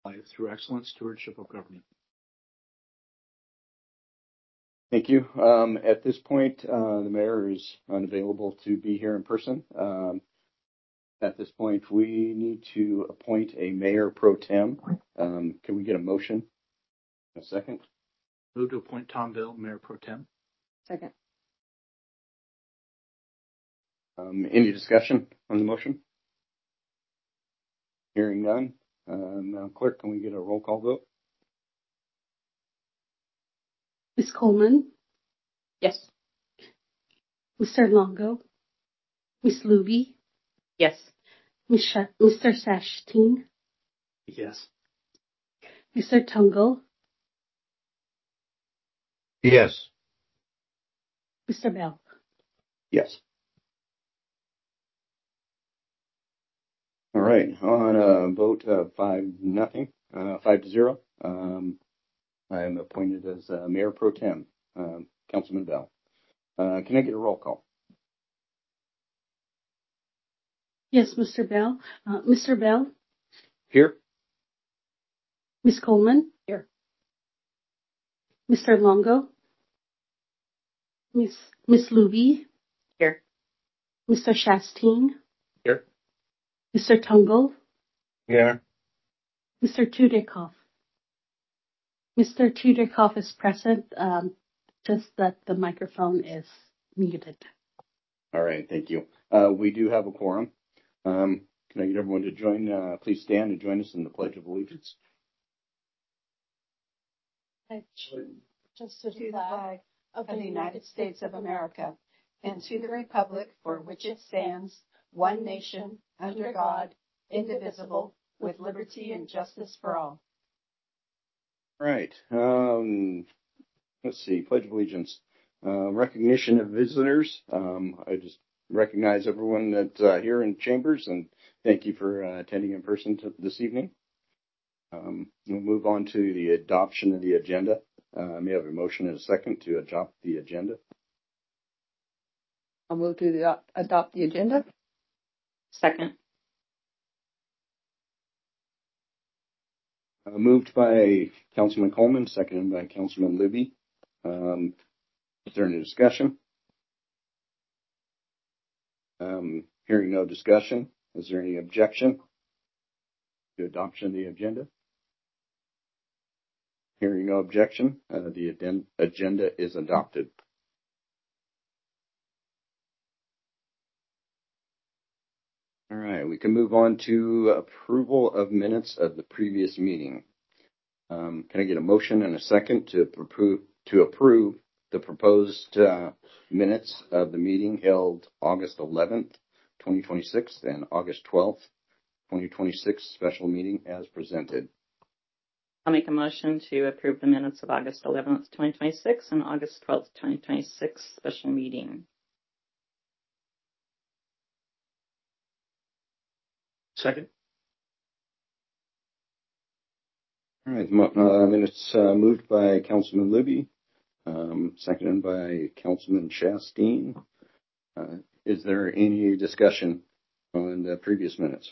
through excellent stewardship of government. Thank you. At this point, the mayor is unavailable to be here in person. At this point, we need to appoint a mayor pro tem. Can we get a motion? A second? Move to appoint Tom Bill, mayor pro tem. Second. Any discussion on the motion? Hearing none. Now, clerk, can we get a roll call vote? Ms. Coleman? Yes. Mr. Longo? Ms. Luby? Yes. Mr. Sashteen? Yes. Mr. Tungle? Yes. Mr. Bell? Yes. All right. On a vote of 5-0, I am appointed as mayor pro tem, Councilman Bell. Can I get a roll call? Yes, Mr. Bell. Mr. Bell? Here. Ms. Coleman? Here. Mr. Longo? Miss Luby? Here. Mr. Shasteen? Here. Mr. Tungle? Here. Mr. Tudikoff? Mr. Tudikoff is present, just that the microphone is muted. All right, thank you. We do have a quorum. Can I get everyone to join, please stand and join us in the Pledge of Allegiance? Just to the flag of the United States of America and to the republic for which it stands, one nation, under God, indivisible, with liberty and justice for all. All right. Let's see, Pledge of Allegiance. Recognition of visitors. I just recognize everyone that's here in chambers, and thank you for attending in person this evening. We'll move on to the adoption of the agenda. May I have a motion and a second to adopt the agenda? I'll move to adopt the agenda. Second. Moved by Councilman Coleman, seconded by Councilman Libby. Is there any discussion? Hearing no discussion, is there any objection to adoption of the agenda? Hearing no objection, the agenda is adopted. All right, we can move on to approval of minutes of the previous meeting. Can I get a motion and a second to approve the proposed minutes of the meeting held August 11th, 2026 and August 12th, 2026 special meeting as presented? I'll make a motion to approve the minutes of August 11th, 2026 and August 12th, 2026 special meeting. Second. All right, minutes moved by Councilman Libby, seconded by Councilman Shasteen. Is there any discussion on the previous minutes?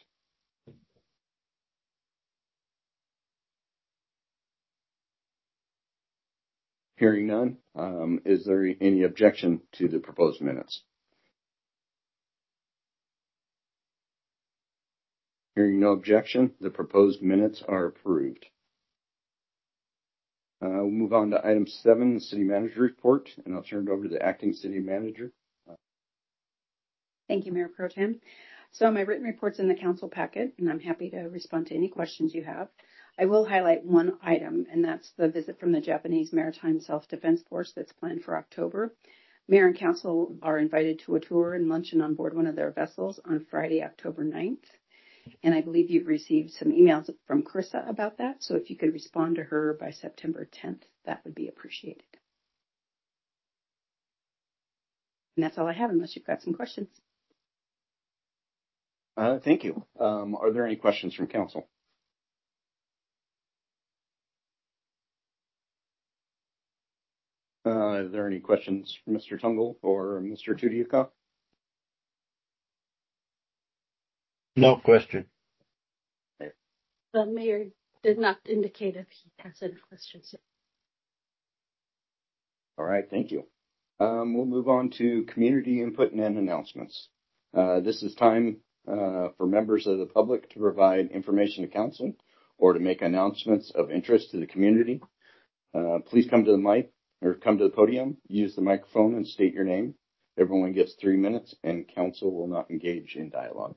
Hearing none, is there any objection to the proposed minutes? Hearing no objection, the proposed minutes are approved. We'll move on to item 7, the city manager report, and I'll turn it over to the acting city manager. Thank you, Mayor Pro Tem. So my written report's in the council packet, and I'm happy to respond to any questions you have. I will highlight one item, and that's the visit from the Japanese Maritime Self-Defense Force that's planned for October. Mayor and council are invited to a tour and luncheon on board one of their vessels on Friday, October 9th. And I believe you've received some emails from Carissa about that. So if you could respond to her by September 10th, that would be appreciated. And that's all I have, unless you've got some questions. Thank you. Are there any questions from council? Are there any questions from Mr. Tungle or Mr. Tudikoff? No question. Mayor, did not indicate if he has any questions. All right, thank you. We'll move on to community input and announcements. This is time for members of the public to provide information to council or to make announcements of interest to the community. Please come to the mic or come to the podium, use the microphone and state your name. Everyone gets 3 minutes and council will not engage in dialogue.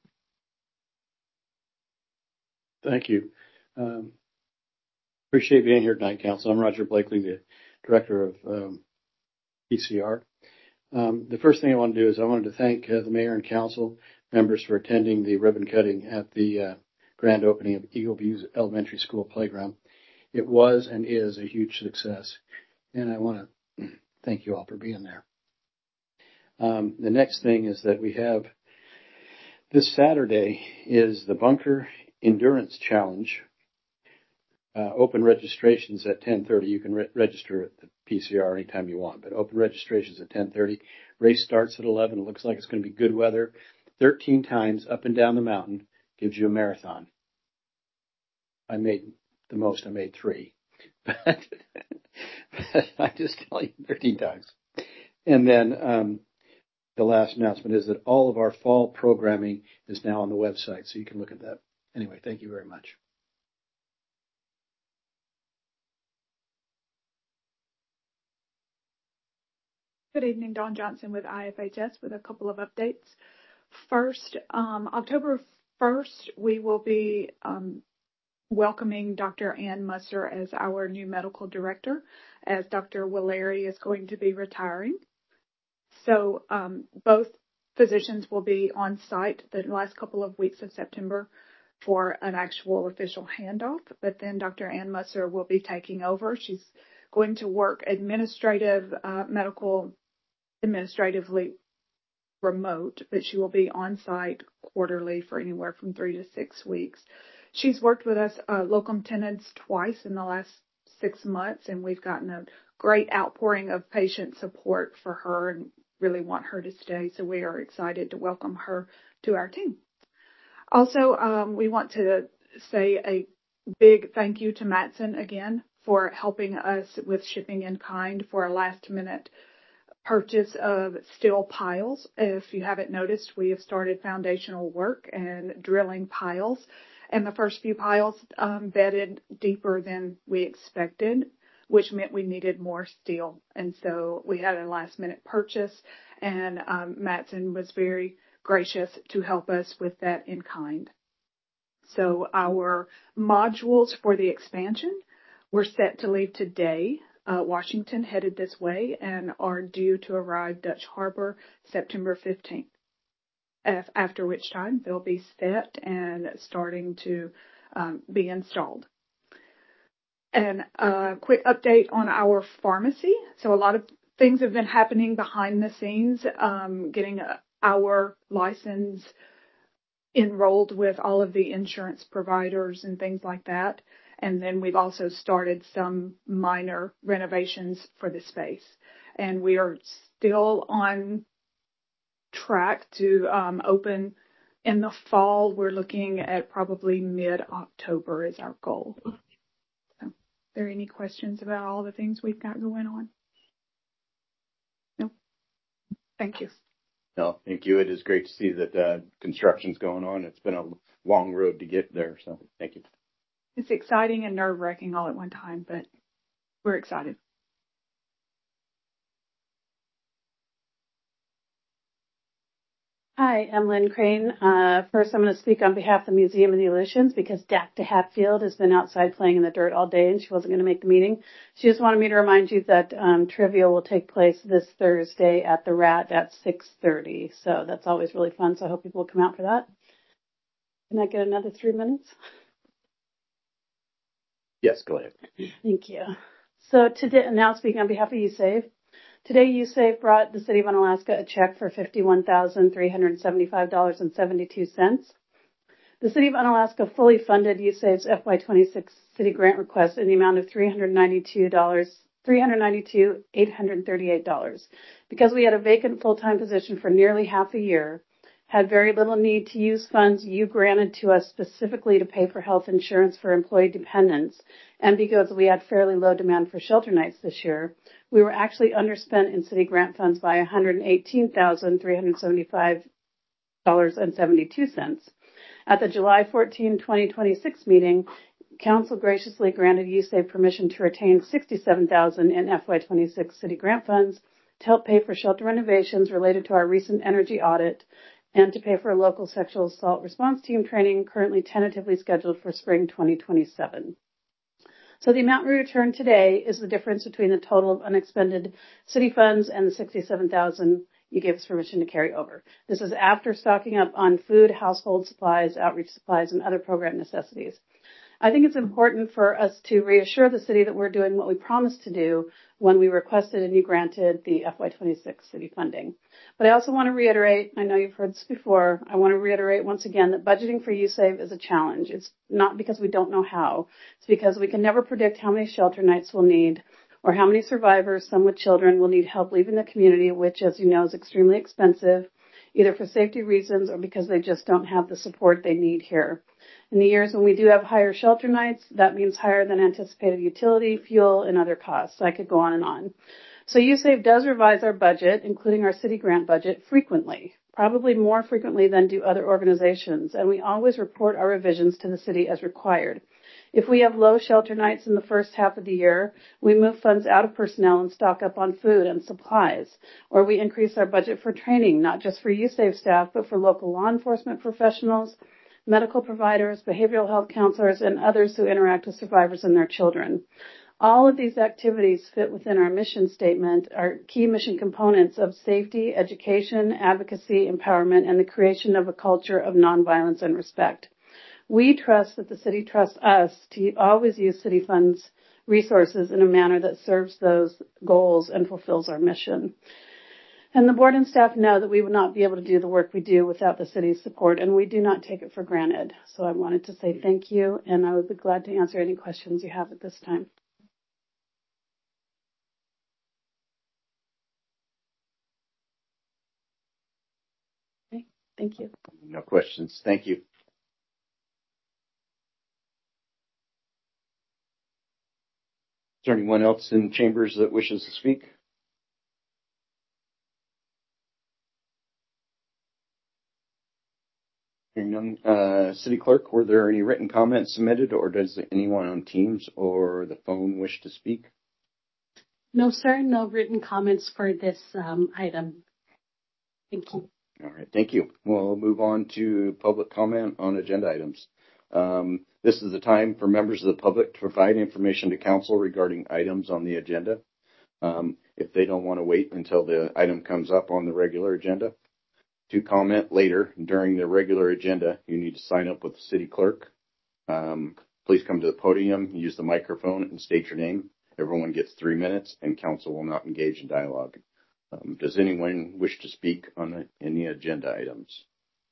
Thank you. Appreciate being here tonight, Council. I'm Roger Blakely, the Director of PCR. The first thing I want to do is I wanted to thank the Mayor and Council members for attending the ribbon cutting at the grand opening of Eagle View Elementary School playground. It was and is a huge success, and I want to thank you all for being there. The next thing is that we have this Saturday is the Bunker Endurance Challenge. Open registrations at 10:30. You can register at the PCR anytime you want, but open registrations at 10:30. Race starts at 11. It looks like it's going to be good weather. 13 times up and down the mountain gives you a marathon. I made the most. I made 3. But I just tell you 13 times. And then the last announcement is that all of our fall programming is now on the website, so you can look at that. Anyway, thank you very much. Good evening, Dawn Johnson with IFHS with a couple of updates. First, October 1st, we will be welcoming Dr. Ann Musser as our new medical director, as Dr. Willeri is going to be retiring. So both physicians will be on site the last couple of weeks of September for an actual official handoff, but then Dr. Ann Musser will be taking over. She's going to work administratively remote, but she will be on site quarterly for anywhere from 3 to 6 weeks. She's worked with us locum tenens twice in the last 6 months, and we've gotten a great outpouring of patient support for her and really want her to stay. So we are excited to welcome her to our team. Also, we want to say a big thank you to Matson again for helping us with shipping in kind for a last minute purchase of steel piles. If you haven't noticed, we have started foundational work and drilling piles, and the first few piles bedded deeper than we expected, which meant we needed more steel. And so we had a last minute purchase, and Matson was very gracious to help us with that in kind. So our modules for the expansion were set to leave today. Washington headed this way and are due to arrive Dutch Harbor September 15th, after which time they'll be set and starting to be installed. And a quick update on our pharmacy. So a lot of things have been happening behind the scenes, getting our license enrolled with all of the insurance providers and things like that. And then we've also started some minor renovations for the space. And we are still on track to open in the fall. We're looking at probably mid-October is our goal. So, are there any questions about all the things we've got going on? No? Thank you. No, thank you. It is great to see that construction's going on. It's been a long road to get there, so thank you. It's exciting and nerve-wracking all at one time, but we're excited. Hi, I'm Lynn Crane. First, I'm going to speak on behalf of the Museum of the Aleutians because Dacta Hatfield has been outside playing in the dirt all day and she wasn't going to make the meeting. She just wanted me to remind you that trivia will take place this Thursday at the Rat at 6:30. So that's always really fun. So I hope people will come out for that. Can I get another 3 minutes? Yes, go ahead. Thank you. So today, now speaking on behalf of USAVE, today USAVE brought the City of Unalaska a check for $51,375.72. The City of Unalaska fully funded USAVE's FY26 city grant request in the amount of $392,838. Because we had a vacant full-time position for nearly half a year, had very little need to use funds you granted to us specifically to pay for health insurance for employee dependents, and because we had fairly low demand for shelter nights this year, we were actually underspent in city grant funds by $118,375.72. At the July 14, 2026 meeting, Council graciously granted USAVE permission to retain $67,000 in FY26 city grant funds to help pay for shelter renovations related to our recent energy audit and to pay for a local sexual assault response team training currently tentatively scheduled for spring 2027. So the amount we returned today is the difference between the total of unexpended city funds and the $67,000 you gave us permission to carry over. This is after stocking up on food, household supplies, outreach supplies, and other program necessities. I think it's important for us to reassure the city that we're doing what we promised to do when we requested and you granted the FY26 city funding. But I also want to reiterate, I know you've heard this before, I want to reiterate once again that budgeting for USAVE is a challenge. It's not because we don't know how. It's because we can never predict how many shelter nights we'll need or how many survivors, some with children, will need help leaving the community, which, as you know, is extremely expensive, either for safety reasons or because they just don't have the support they need here. In the years when we do have higher shelter nights, that means higher than anticipated utility, fuel, and other costs. I could go on and on. So USAVE does revise our budget, including our city grant budget, frequently, probably more frequently than do other organizations, and we always report our revisions to the city as required. If we have low shelter nights in the first half of the year, we move funds out of personnel and stock up on food and supplies, or we increase our budget for training, not just for USAVE staff, but for local law enforcement professionals, medical providers, behavioral health counselors, and others who interact with survivors and their children. All of these activities fit within our mission statement, our key mission components of safety, education, advocacy, empowerment, and the creation of a culture of nonviolence and respect. We trust that the city trusts us to always use city funds resources in a manner that serves those goals and fulfills our mission. And the board and staff know that we would not be able to do the work we do without the city's support, and we do not take it for granted. So I wanted to say thank you, and I would be glad to answer any questions you have at this time. Okay, thank you. No questions. Thank you. Is there anyone else in chambers that wishes to speak? Hearing none. City Clerk, were there any written comments submitted, or does anyone on Teams or the phone wish to speak? No, sir. No written comments for this item. Thank you. All right. Thank you. We'll move on to public comment on agenda items. This is the time for members of the public to provide information to council regarding items on the agenda. If they don't want to wait until the item comes up on the regular agenda to comment later during the regular agenda, you need to sign up with the city clerk. Please come to the podium, use the microphone, and state your name. Everyone gets 3 minutes, and council will not engage in dialogue. Does anyone wish to speak on any agenda items?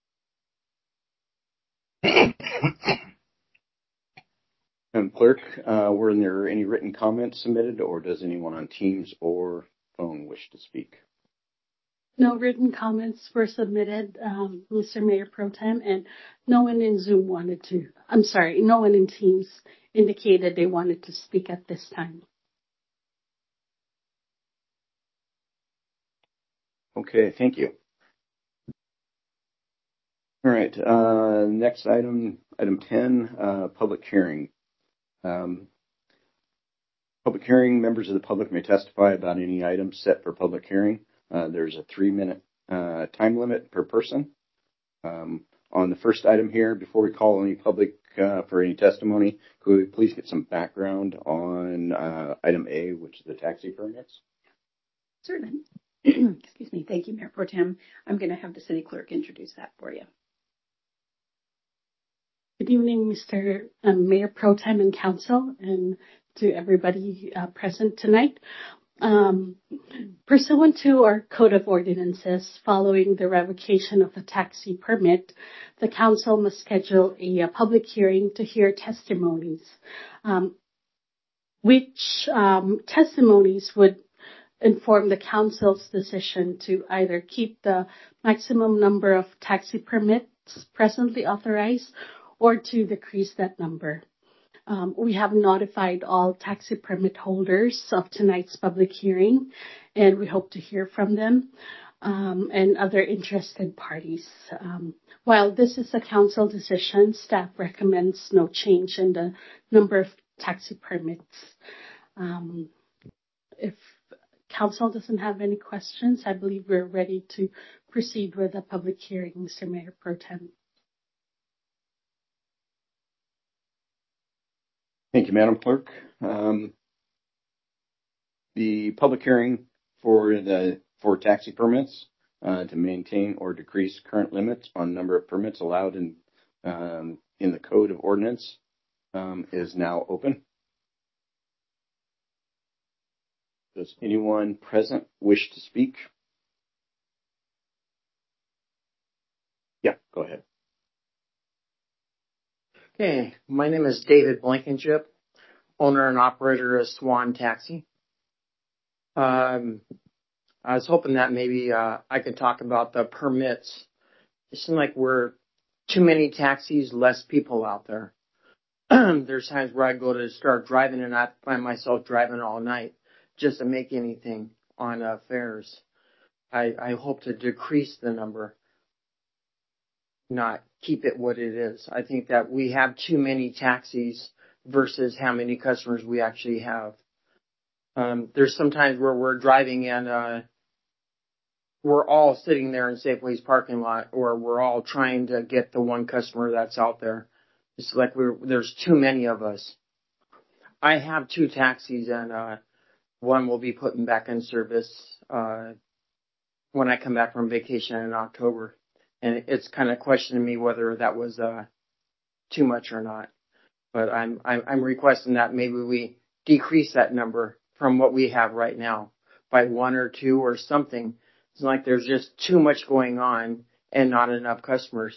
And clerk, were there any written comments submitted, or does anyone on Teams or phone wish to speak? No written comments were submitted, Mr. Mayor Pro Tem, and no one in Zoom wanted to. I'm sorry, no one in Teams indicated they wanted to speak at this time. Okay, thank you. All right, next item, item 10, public hearing. Public hearing, members of the public may testify about any items set for public hearing. There's a 3-minute time limit per person. On the first item here, before we call any public for any testimony, could we please get some background on item A, which is the taxi permits? Certainly. Excuse me. Thank you, Mayor Pro Tem. I'm going to have the city clerk introduce that for you. Good evening, Mr. Mayor Pro Tem and Council, and to everybody present tonight. Pursuant to our Code of Ordinances, following the revocation of the taxi permit, the Council must schedule a public hearing to hear testimonies, which testimonies would inform the council's decision to either keep the maximum number of taxi permits presently authorized or to decrease that number. We have notified all taxi permit holders of tonight's public hearing, and we hope to hear from them and other interested parties. While this is a council decision, staff recommends no change in the number of taxi permits. If council doesn't have any questions, I believe we're ready to proceed with the public hearing, Mr. Mayor Pro Tem. Thank you, Madam Clerk. The public hearing for taxi permits to maintain or decrease current limits on number of permits allowed in the Code of Ordinance is now open. Does anyone present wish to speak? Yeah, go ahead. Okay, my name is David Blankenship, owner and operator of Swan Taxi. I was hoping that maybe I could talk about the permits. It seems like we're too many taxis, less people out there. There's times where I go to start driving and I find myself driving all night just to make anything on fares. I hope to decrease the number, not keep it what it is. I think that we have too many taxis versus how many customers we actually have. There's sometimes where we're driving and we're all sitting there in Safeway's parking lot, or we're all trying to get the one customer that's out there. It's like there's too many of us. I have 2 taxis, and one will be putting back in service when I come back from vacation in October. And it's kind of questioning me whether that was too much or not. But I'm requesting that maybe we decrease that number from what we have right now by 1 or 2 or something. It's like there's just too much going on and not enough customers.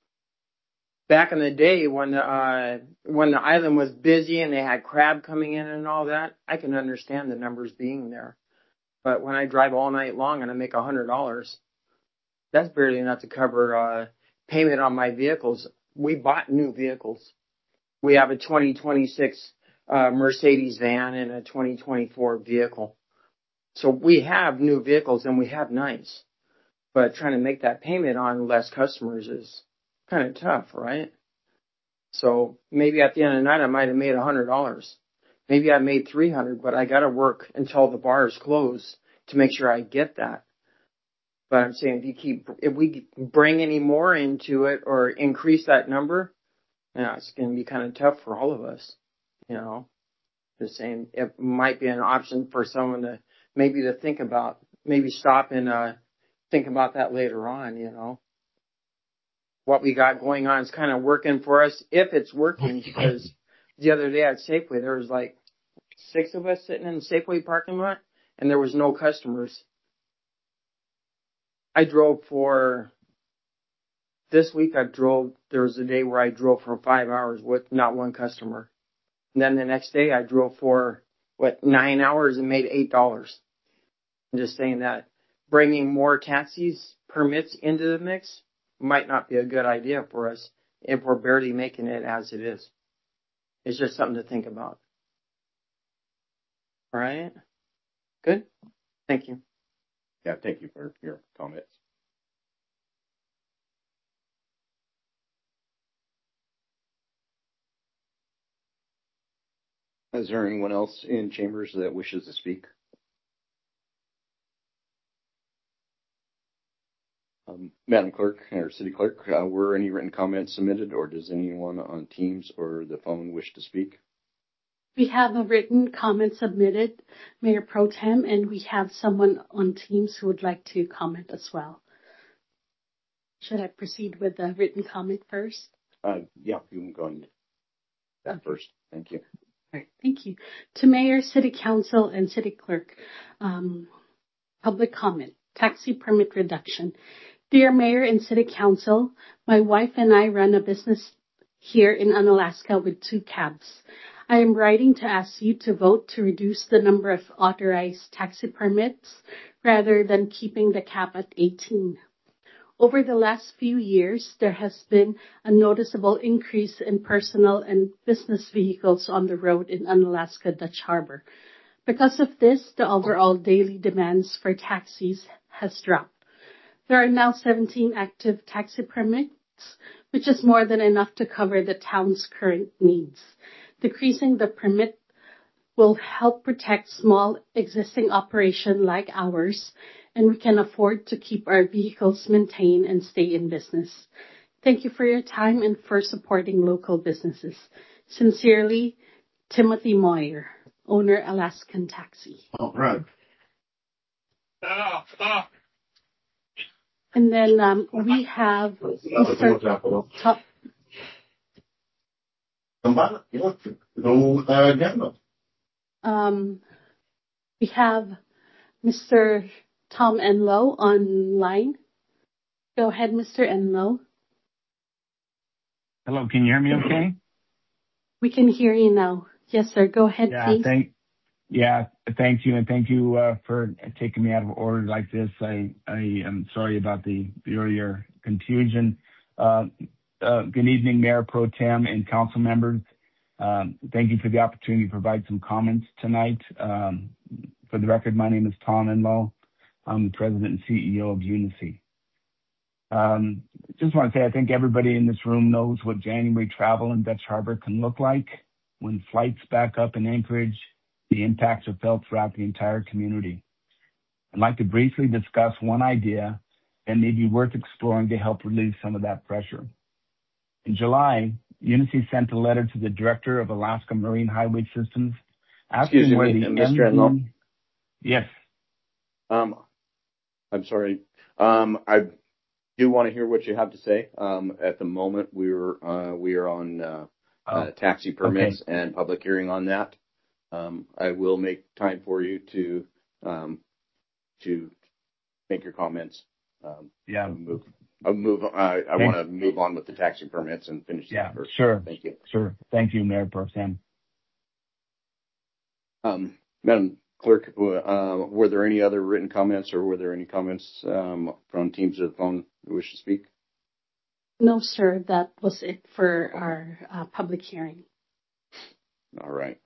Back in the day when the island was busy and they had crab coming in and all that, I can understand the numbers being there. But when I drive all night long and I make $100, that's barely enough to cover payment on my vehicles. We bought new vehicles. We have a 2026 Mercedes van and a 2024 vehicle. So we have new vehicles and we have nice. But trying to make that payment on less customers is kind of tough, right? So maybe at the end of the night I might have made $100. Maybe I made $300, but I got to work until the bars close to make sure I get that. But I'm saying if we bring any more into it or increase that number, it's going to be kind of tough for all of us. Just saying it might be an option for someone to maybe to think about, maybe stop and think about that later on. What we got going on is kind of working for us, if it's working, because the other day at Safeway, there was like 6 of us sitting in the Safeway parking lot, and there was no customers. This week there was a day where I drove for 5 hours with not one customer. And then the next day I drove for, 9 hours and made $8. I'm just saying that bringing more taxis permits into the mix might not be a good idea for us if we're barely making it as it is. It's just something to think about. All right? Good? Thank you. Yeah, thank you for your comments. Is there anyone else in chambers that wishes to speak? Madam Clerk or City Clerk, were any written comments submitted, or does anyone on Teams or the phone wish to speak? We have a written comment submitted, Mayor Pro Tem, and we have someone on Teams who would like to comment as well. Should I proceed with the written comment first? Yeah, you can go on that first. Thank you. All right, thank you. To Mayor, City Council, and City Clerk, public comment, taxi permit reduction. Dear Mayor and City Council, my wife and I run a business here in Unalaska with 2 cabs. I am writing to ask you to vote to reduce the number of authorized taxi permits rather than keeping the cap at 18. Over the last few years, there has been a noticeable increase in personal and business vehicles on the road in Unalaska Dutch Harbor. Because of this, the overall daily demands for taxis has dropped. There are now 17 active taxi permits, which is more than enough to cover the town's current needs. Decreasing the permit will help protect small existing operations like ours, and we can afford to keep our vehicles maintained and stay in business. Thank you for your time and for supporting local businesses. Sincerely, Timothy Moyer, owner Alaskan Taxi. All right. And then we have Mr. Tom. We have Mr. Tom Enlow online. Go ahead, Mr. Enlow. Hello, can you hear me okay? We can hear you now. Yes, sir. Go ahead, please. Thank you, and thank you for taking me out of order like this. I am sorry about the earlier confusion. Good evening, Mayor Pro Tem and council members. Thank you for the opportunity to provide some comments tonight. For the record, my name is Tom Enlow. I'm the president and CEO of Unicy. Just want to say I think everybody in this room knows what January travel in Dutch Harbor can look like. When flights back up in Anchorage, the impacts are felt throughout the entire community. I'd like to briefly discuss one idea that may be worth exploring to help relieve some of that pressure. In July, Unicy sent a letter to the director of Alaska Marine Highway Systems asking where the Mr. Enlow? Yes. I'm sorry. I do want to hear what you have to say. At the moment, we are on taxi permits and public hearing on that. I will make time for you to make your comments. I want to move on with the taxi permits and finish that first. Sure. Thank you. Sure. Thank you, Mayor Pro Tem. Madam Clerk, were there any other written comments, or were there any comments from teams of the phone who wish to speak? No, sir. That was it for our public hearing. All right.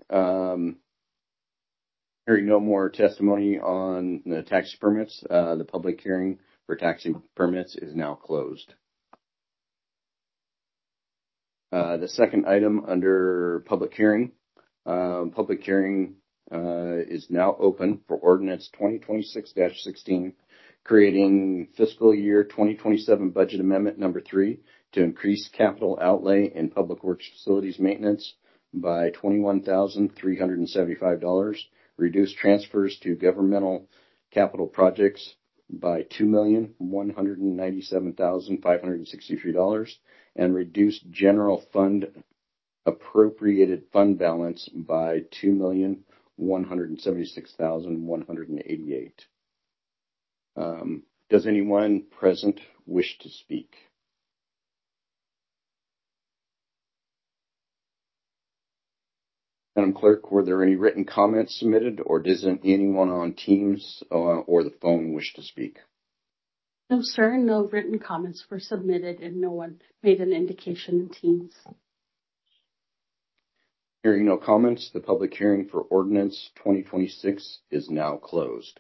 Hearing no more testimony on the taxi permits, the public hearing for taxi permits is now closed. The second item under public hearing is now open for ordinance 2026-16, creating fiscal year 2027 budget amendment number 3 to increase capital outlay in public works facilities maintenance by $21,375, reduce transfers to governmental capital projects by $2,197,563, and reduce general fund appropriated fund balance by $2,176,188. Does anyone present wish to speak? Madam Clerk, were there any written comments submitted, or does anyone on Teams or the phone wish to speak? No, sir. No written comments were submitted, and no one made an indication in Teams. Hearing no comments, the public hearing for ordinance 2026 is now closed.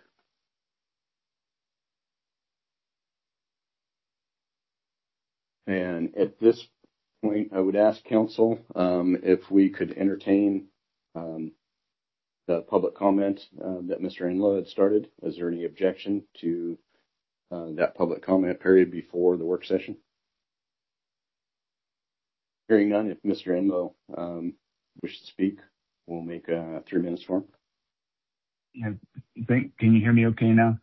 And at this point, I would ask council if we could entertain the public comment that Mr. Enlow had started. Is there any objection to that public comment period before the work session? Hearing none, if Mr. Enlow wishes to speak, we'll make 3 minutes for him. Yeah. Can you hear me okay now?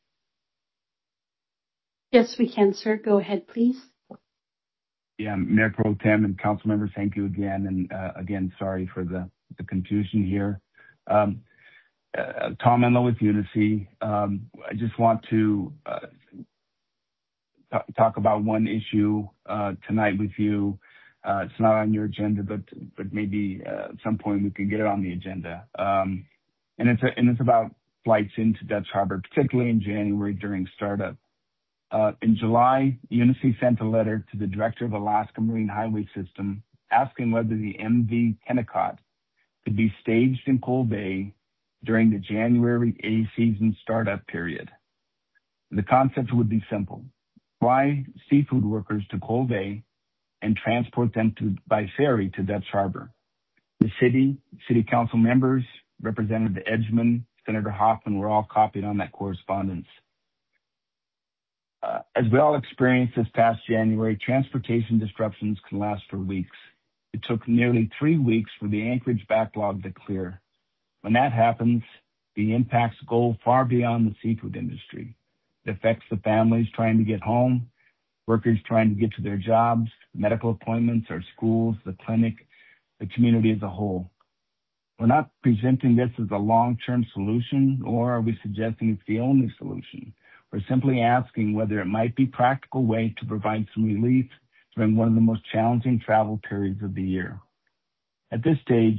Yes, we can, sir. Go ahead, please. Yeah, Mayor Pro Tem and council members, thank you again. And again, sorry for the confusion here. Tom Enlow with Unicy. I just want to talk about one issue tonight with you. It's not on your agenda, but maybe at some point we can get it on the agenda. And it's about flights into Dutch Harbor, particularly in January during startup. In July, Unisys sent a letter to the director of Alaska Marine Highway System asking whether the MV Kennecott could be staged in Coal Bay during the January A season startup period. The concept would be simple. Fly seafood workers to Coal Bay and transport them by ferry to Dutch Harbor. The city council members, Representative Edgman, Senator Hoffman were all copied on that correspondence. As we all experienced this past January, transportation disruptions can last for weeks. It took nearly 3 weeks for the Anchorage backlog to clear. When that happens, the impacts go far beyond the seafood industry. It affects the families trying to get home, workers trying to get to their jobs, medical appointments, our schools, the clinic, the community as a whole. We're not presenting this as a long-term solution, or are we suggesting it's the only solution. We're simply asking whether it might be a practical way to provide some relief during one of the most challenging travel periods of the year. At this stage,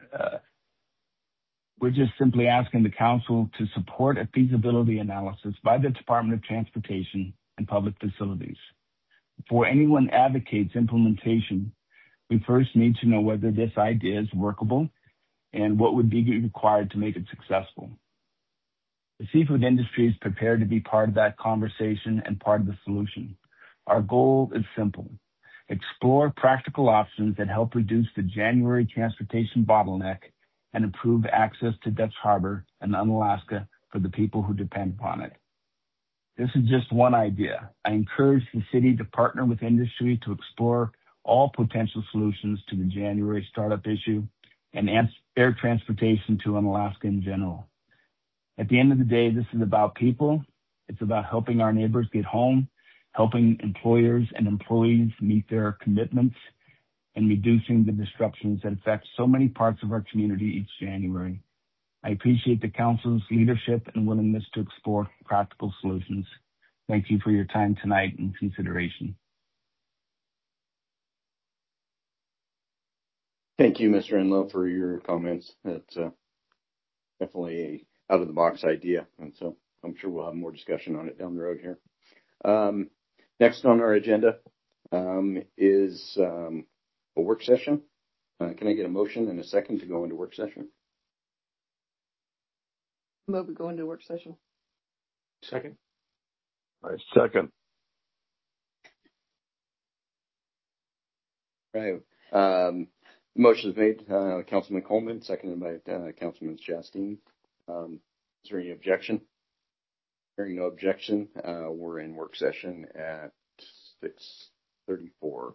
we're just simply asking the council to support a feasibility analysis by the Department of Transportation and Public Facilities. Before anyone advocates implementation, we first need to know whether this idea is workable and what would be required to make it successful. The seafood industry is prepared to be part of that conversation and part of the solution. Our goal is simple. Explore practical options that help reduce the January transportation bottleneck and improve access to Dutch Harbor and Unalaska for the people who depend upon it. This is just one idea. I encourage the city to partner with industry to explore all potential solutions to the January startup issue and air transportation to Unalaska in general. At the end of the day, this is about people. It's about helping our neighbors get home, helping employers and employees meet their commitments, and reducing the disruptions that affect so many parts of our community each January. I appreciate the council's leadership and willingness to explore practical solutions. Thank you for your time tonight and consideration. Thank you, Mr. Enlow, for your comments. That's definitely a out-of-the-box idea, and so I'm sure we'll have more discussion on it down the road here. Next on our agenda is a work session. Can I get a motion and a second to go into work session? Move we go into work session. Second. I second. Right. Motion is made, Councilman Coleman, seconded by Councilman Chastain. Is there any objection? Hearing no objection, we're in work session at 6:34.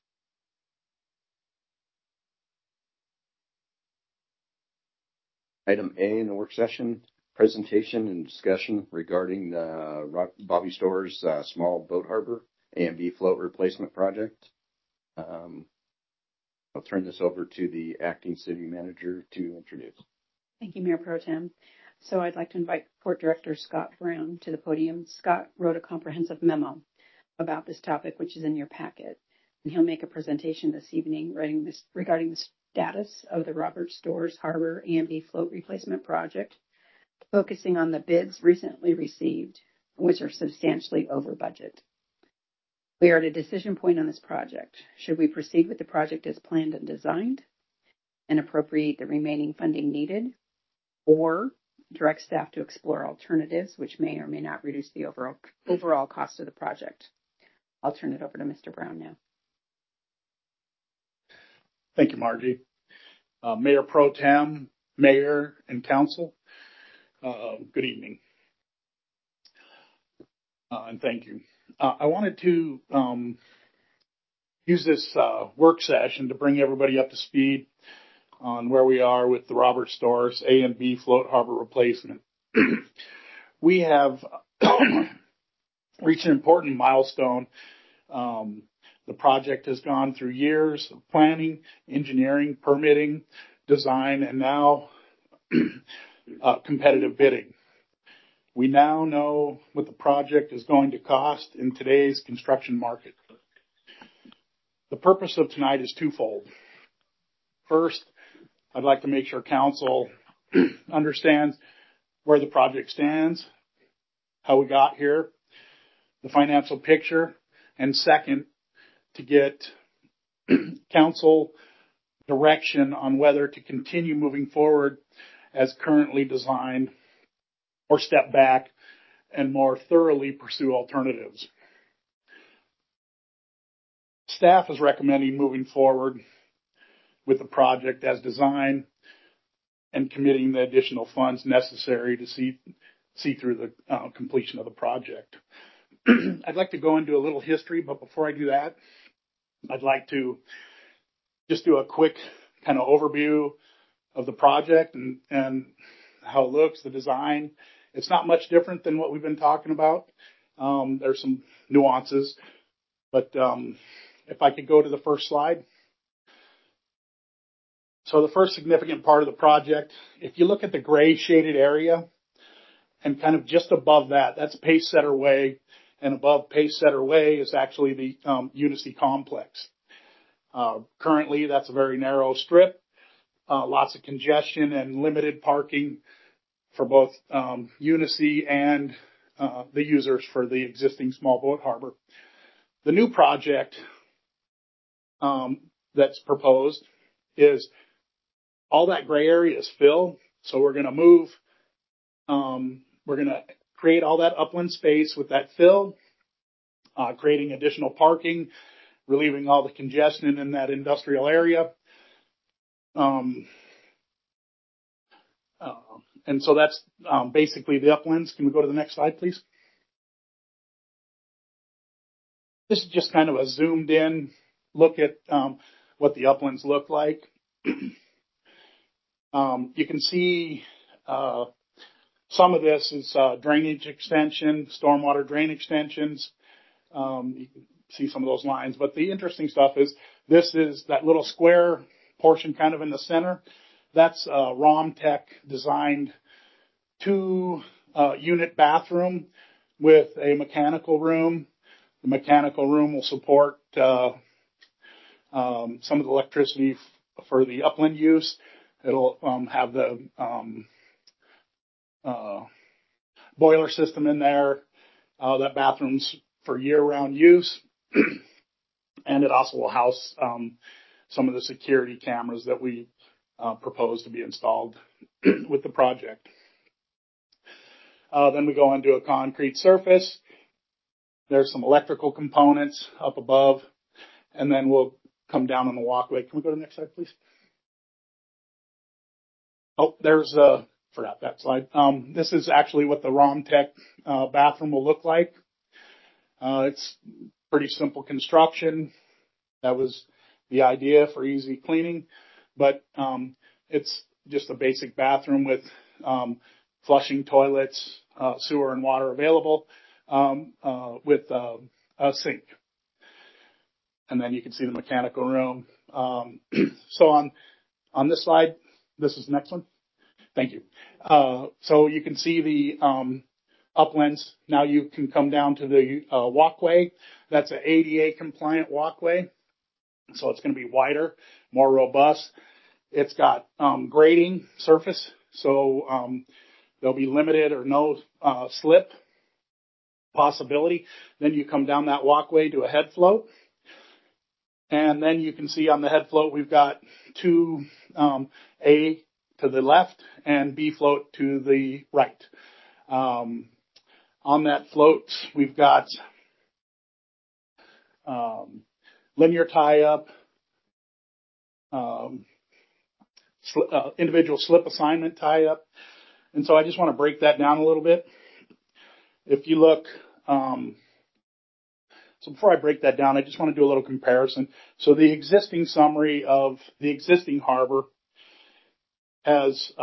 Item A in the work session, presentation and discussion regarding the Bobby Stores Small Boat Harbor A&B float replacement project. I'll turn this over to the acting city manager to introduce. Thank you, Mayor Pro Tem. So I'd like to invite Port Director Scott Brown to the podium. Scott wrote a comprehensive memo about this topic, which is in your packet. And he'll make a presentation this evening regarding the status of the Robert Stores Harbor A&B float replacement project, focusing on the bids recently received, which are substantially over budget. We are at a decision point on this project. Should we proceed with the project as planned and designed and appropriate the remaining funding needed, or direct staff to explore alternatives which may or may not reduce the overall cost of the project? I'll turn it over to Mr. Brown now. Thank you, Margie. Mayor Pro Tem, Mayor, and Council, good evening. And thank you. I wanted to use this work session to bring everybody up to speed on where we are with the Robert Stores A&B float harbor replacement. We have reached an important milestone. The project has gone through years of planning, engineering, permitting, design, and now competitive bidding. We now know what the project is going to cost in today's construction market. The purpose of tonight is twofold. First, I'd like to make sure council understands where the project stands, how we got here, the financial picture, and second, to get council direction on whether to continue moving forward as currently designed or step back and more thoroughly pursue alternatives. Staff is recommending moving forward with the project as designed and committing the additional funds necessary to see through the completion of the project. I'd like to go into a little history, but before I do that, I'd like to just do a quick kind of overview of the project and how it looks, the design. It's not much different than what we've been talking about. There's some nuances, but if I could go to the first slide. So the first significant part of the project, if you look at the gray shaded area and kind of just above that, that's Pacesetter Way, and above Pacesetter Way is actually the Unisy complex. Currently, that's a very narrow strip, lots of congestion and limited parking for both Unisy and the users for the existing small boat harbor. The new project that's proposed is all that gray area is fill. So we're going to move, we're going to create all that upland space with that fill, creating additional parking, relieving all the congestion in that industrial area. And so that's basically the uplands. Can we go to the next slide, please? This is just kind of a zoomed in look at what the uplands look like. You can see some of this is drainage extension, stormwater drain extensions. You can see some of those lines. But the interesting stuff is this is that little square portion kind of in the center. That's a Romtech designed 2-unit bathroom with a mechanical room. The mechanical room will support some of the electricity for the upland use. It'll have the boiler system in there. That bathroom's for year-round use. And it also will house some of the security cameras that we propose to be installed with the project. Then we go into a concrete surface. There's some electrical components up above, and then we'll come down on the walkway. Can we go to the next slide, please? Oh, forgot that slide. This is actually what the Romtech bathroom will look like. It's pretty simple construction. That was the idea for easy cleaning, but it's just a basic bathroom with flushing toilets, sewer and water available, with a sink. And then you can see the mechanical room. So on this slide, this is the next one. Thank you. So you can see the uplands. Now you can come down to the walkway. That's an ADA compliant walkway. So it's going to be wider, more robust. It's got grading surface. So there'll be limited or no slip possibility. Then you come down that walkway to a head float. And then you can see on the head float, we've got 2 A to the left and B float to the right. On that float, we've got linear tie-up, individual slip assignment tie-up. And so I just want to break that down a little bit. If you look, so before I break that down, I just want to do a little comparison. So the existing summary of the existing harbor has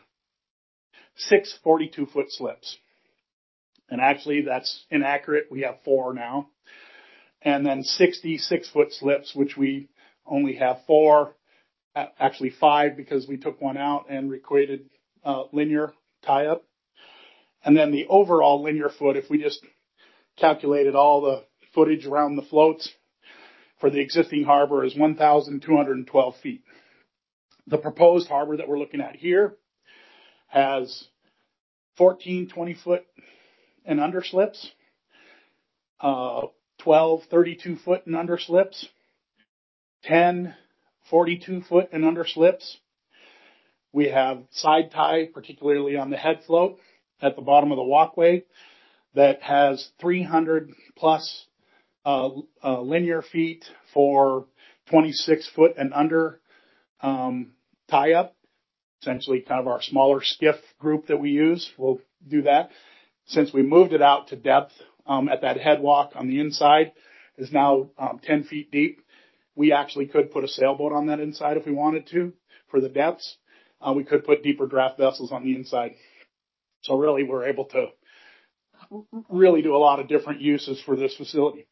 6 42-foot slips. And actually, that's inaccurate. We have 4 now. And then 66-foot slips, which we only have 4, actually 5 because we took one out and recreated linear tie-up. And then the overall linear foot, if we just calculated all the footage around the floats, for the existing harbor is 1,212 feet. The proposed harbor that we're looking at here has 14 20-foot and under slips, 12 32-foot and under slips, 10 42-foot and under slips. We have side tie, particularly on the head float at the bottom of the walkway, that has 300 plus linear feet for 26-foot and under tie up. Essentially kind of our smaller skiff group that we use will do that. Since we moved it out to depth at that head walk on the inside is now 10 feet deep. We actually could put a sailboat on that inside if we wanted to for the depths. We could put deeper draft vessels on the inside. So really we're able to really do a lot of different uses for this facility.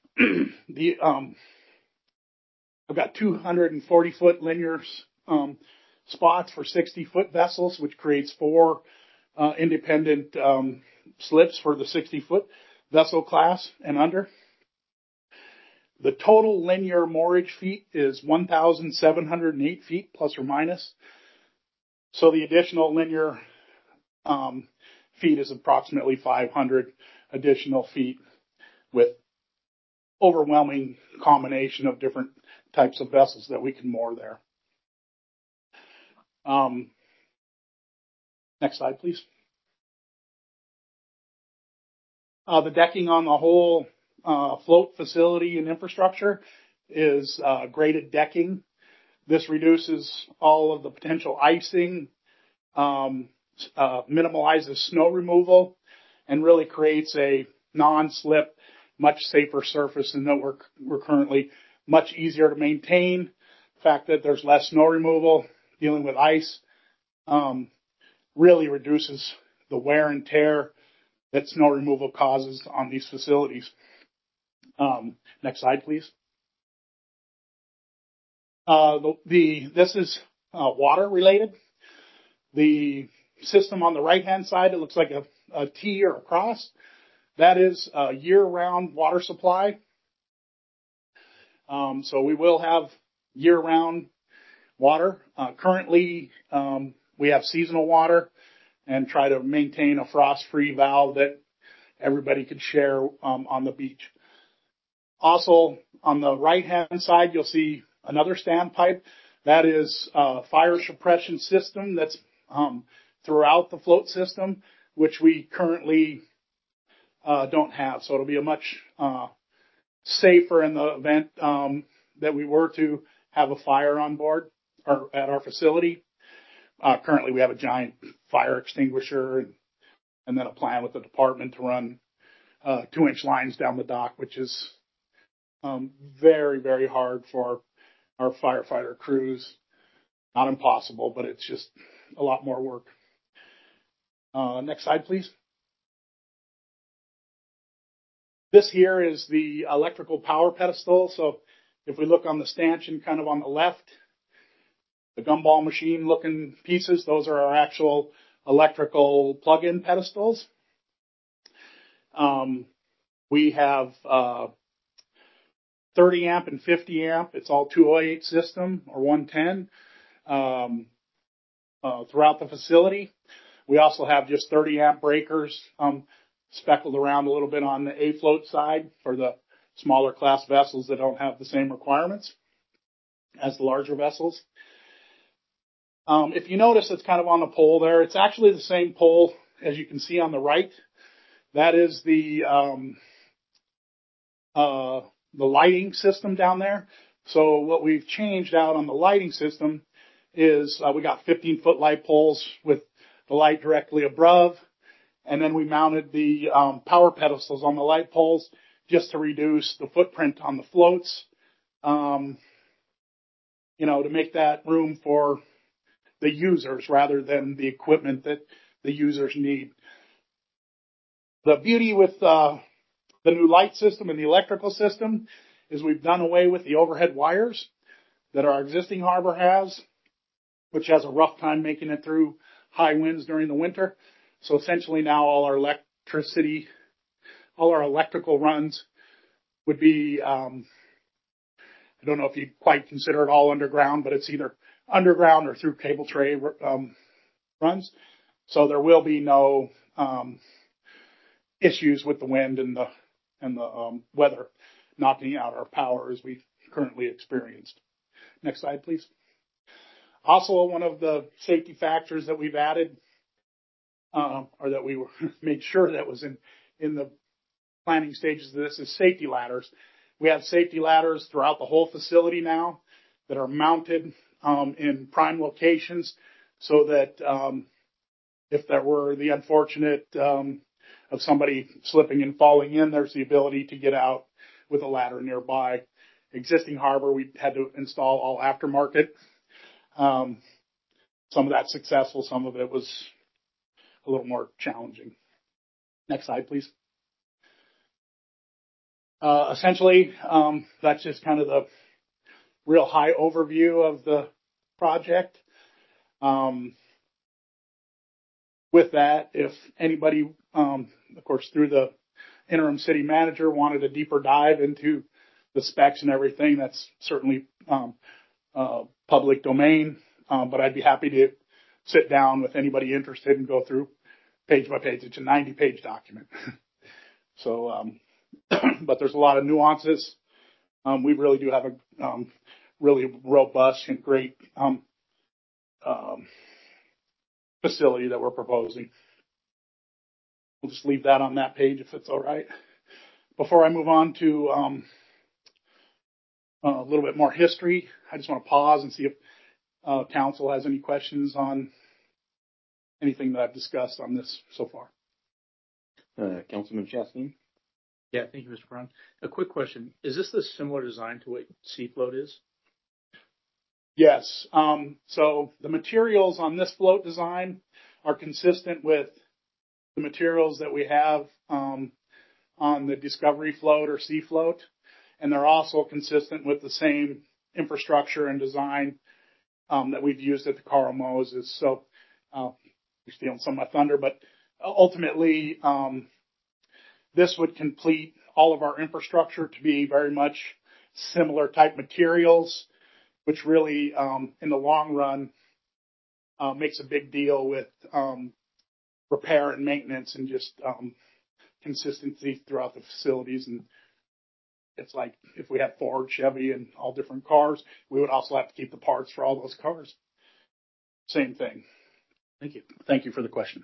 I've got 240-foot linear spots for 60-foot vessels, which creates 4 independent slips for the 60-foot vessel class and under. The total linear moorage feet is 1,708 feet, plus or minus. So the additional linear feet is approximately 500 additional feet with overwhelming combination of different types of vessels that we can moor there. Next slide, please. The decking on the whole float facility and infrastructure is graded decking. This reduces all of the potential icing, minimalizes snow removal, and really creates a non-slip, much safer surface than that we're currently. Much easier to maintain. The fact that there's less snow removal, dealing with ice, really reduces the wear and tear that snow removal causes on these facilities. Next slide, please. This is water related. The system on the right-hand side, it looks like a T or a cross. That is a year-round water supply. So we will have year-round water. Currently, we have seasonal water and try to maintain a frost-free valve that everybody could share on the beach. Also, on the right-hand side, you'll see another standpipe. That is a fire suppression system that's throughout the float system, which we currently don't have. So it'll be a much safer in the event that we were to have a fire on board or at our facility. Currently, we have a giant fire extinguisher and then a plan with the department to run 2-inch lines down the dock, which is very, very hard for our firefighter crews. Not impossible, but it's just a lot more work. Next slide, please. This here is the electrical power pedestal. So if we look on the stanchion kind of on the left, the gumball machine looking pieces, those are our actual electrical plug-in pedestals. We have 30 amp and 50 amp. It's all 208 system or 110 throughout the facility. We also have just 30 amp breakers speckled around a little bit on the A-float side for the smaller class vessels that don't have the same requirements as the larger vessels. If you notice, it's kind of on the pole there. It's actually the same pole as you can see on the right. That is the lighting system down there. So what we've changed out on the lighting system is we got 15-foot light poles with the light directly above, and then we mounted the power pedestals on the light poles just to reduce the footprint on the floats, to make that room for the users rather than the equipment that the users need. The beauty with the new light system and the electrical system is we've done away with the overhead wires that our existing harbor has, which has a rough time making it through high winds during the winter. So essentially now all our electrical runs would be I don't know if you quite consider it all underground, but it's either underground or through cable tray runs. So there will be no issues with the wind and the weather knocking out our power as we currently experienced. Next slide, please. Also, one of the safety factors that we've added, or that we made sure that was in the planning stages of this, is safety ladders. We have safety ladders throughout the whole facility now that are mounted in prime locations, so that if there were the unfortunate of somebody slipping and falling in, there's the ability to get out with a ladder nearby. Existing harbor, we had to install all aftermarket. Some of that's successful, some of it was a little more challenging. Next slide, please. Essentially, that's just kind of the real high overview of the project. With that, if anybody, of course, through the interim city manager, wanted a deeper dive into the specs and everything, that's certainly public domain. But I'd be happy to sit down with anybody interested and go through page by page. It's a 90-page document. So, but there's a lot of nuances. We really do have a really robust and great facility that we're proposing. We'll just leave that on that page if it's all right. Before I move on to a little bit more history, I just want to pause and see if council has any questions on anything that I've discussed on this so far. Councilman Chastain? Yeah, thank you, Mr. Brown. A quick question. Is this the similar design to what Sea Float is? Yes. So the materials on this float design are consistent with the materials that we have on the Discovery float or Sea Float. And they're also consistent with the same infrastructure and design that we've used at the Carl Moses. So you're stealing some of my thunder, but ultimately this would complete all of our infrastructure to be very much similar type materials, which really in the long run makes a big deal with repair and maintenance and just consistency throughout the facilities. And it's like if we had Ford, Chevy, and all different cars, we would also have to keep the parts for all those cars. Same thing. Thank you. Thank you for the question.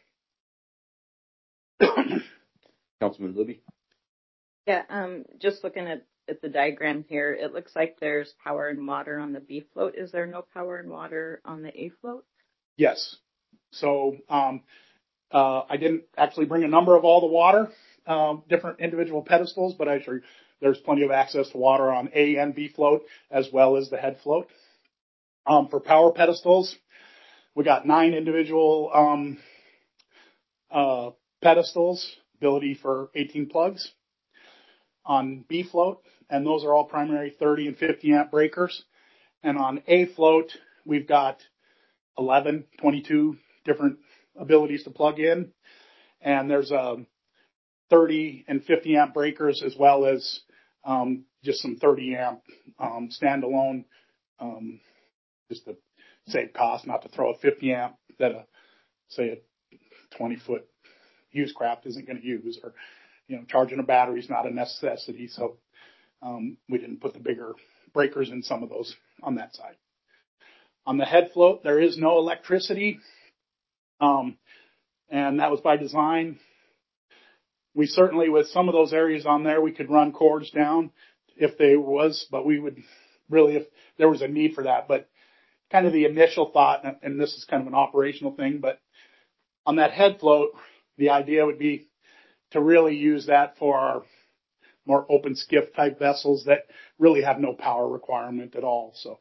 Councilman Libby? Yeah, just looking at the diagram here, it looks like there's power and water on the B float. Is there no power and water on the A float? Yes. So I didn't actually bring a number of all the water, different individual pedestals, but I assure you there's plenty of access to water on A and B float as well as the head float. For power pedestals, we got 9 individual pedestals, ability for 18 plugs on B float, and those are all primary 30 and 50 amp breakers. And on A float, we've got 11, 22 different abilities to plug in, and there's 30 and 50 amp breakers as well as just some 30 amp standalone, just to save cost, not to throw a 50 amp that say a 20-foot used craft isn't going to use, or charging a battery is not a necessity. So we didn't put the bigger breakers in some of those on that side. On the head float, there is no electricity, and that was by design. We certainly, with some of those areas on there, we could run cords down if there was, but we would really, if there was a need for that. But kind of the initial thought, and this is kind of an operational thing, but on that head float, the idea would be to really use that for our more open skiff type vessels that really have no power requirement at all. So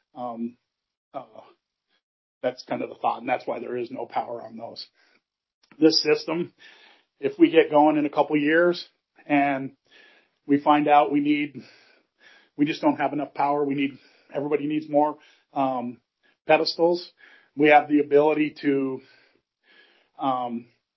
that's kind of the thought, and that's why there is no power on those. This system, if we get going in a couple years and we find out we just don't have enough power, everybody needs more pedestals, we have the ability to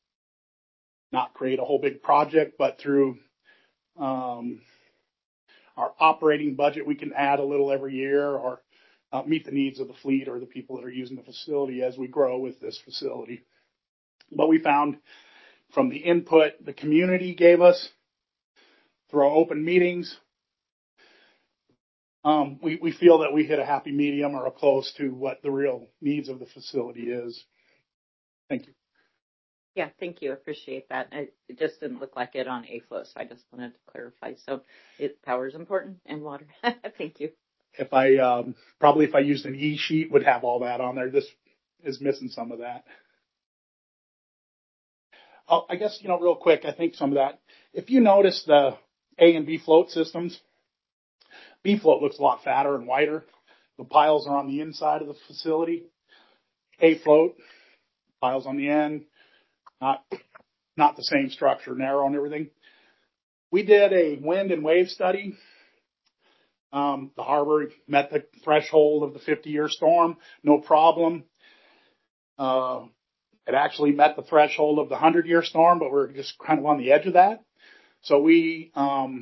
not create a whole big project, but through our our operating budget. We can add a little every year or meet the needs of the fleet or the people that are using the facility as we grow with this facility. But we found from the input the community gave us through our open meetings, we feel that we hit a happy medium or close to what the real needs of the facility is. Thank you. Yeah, thank you. Appreciate that. It just didn't look like it on A-Flow, so I just wanted to clarify. So power is important and water. Thank you. If I used an E-sheet, would have all that on there. This is missing some of that. Oh, I guess, real quick, I think some of that, if you notice the A and B float systems, B float looks a lot fatter and wider. The piles are on the inside of the facility. A float, piles on the end, not the same structure, narrow and everything. We did a wind and wave study. The harbor met the threshold of the 50-year storm, no problem. It actually met the threshold of the 100-year storm, but we're just kind of on the edge of that. So we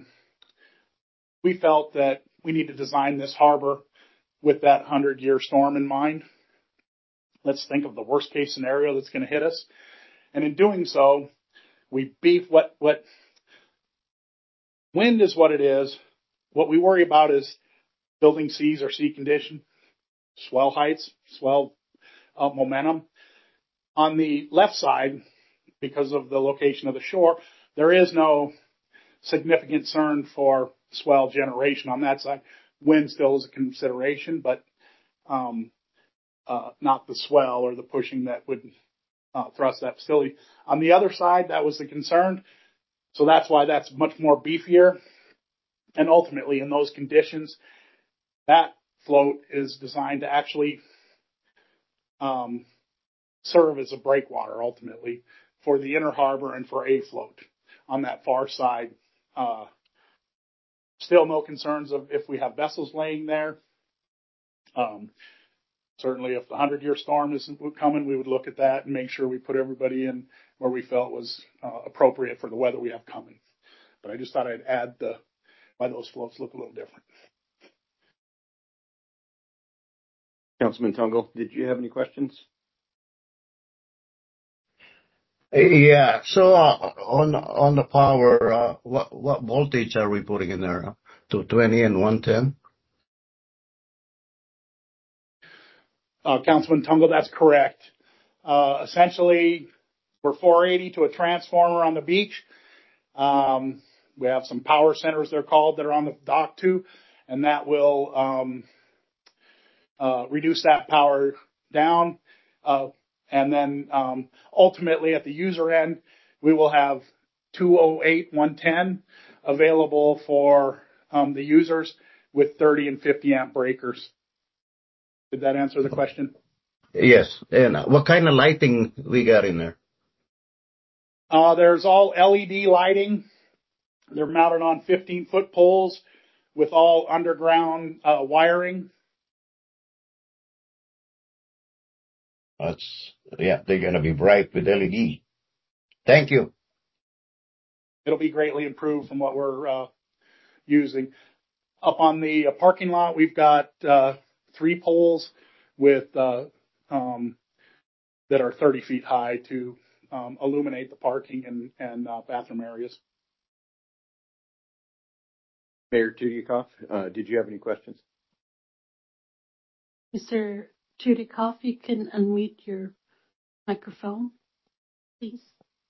felt that we need to design this harbor with that 100-year storm in mind. Let's think of the worst case scenario that's going to hit us. And in doing so, we beef what wind is what it is. What we worry about is building seas or sea condition, swell heights, swell momentum. On the left side, because of the location of the shore, there is no significant concern for swell generation on that side. Wind still is a consideration, but not the swell or the pushing that would thrust that facility. On the other side, that was the concern. So that's why that's much more beefier. And ultimately, in those conditions, that float is designed to actually serve as a breakwater, ultimately, for the inner harbor and for a float on that far side. Still no concerns of if we have vessels laying there. Certainly, if the 100-year storm isn't coming, we would look at that and make sure we put everybody in where we felt was appropriate for the weather we have coming. But I just thought I'd add why those floats look a little different. Councilman Tungle, did you have any questions? Yeah. So on the power, what voltage are we putting in there? 220 and 110? Councilman Tungle, that's correct. Essentially, we're 480 to a transformer on the beach. We have some power centers, they're called, that are on the dock too, and that will reduce that power down. And then ultimately at the user end, we will have 208, 110 available for the users with 30 and 50 amp breakers. Did that answer the question? Yes. And what kind of lighting we got in there? There's all LED lighting. They're mounted on 15-foot poles with all underground wiring. They're going to be bright with LED. Thank you. It'll be greatly improved from what we're using. Up on the parking lot, we've got 3 poles with that are 30 feet high to illuminate the parking and bathroom areas. Mayor Tudikoff, did you have any questions? Mr. Tudikoff, you can unmute your microphone, please.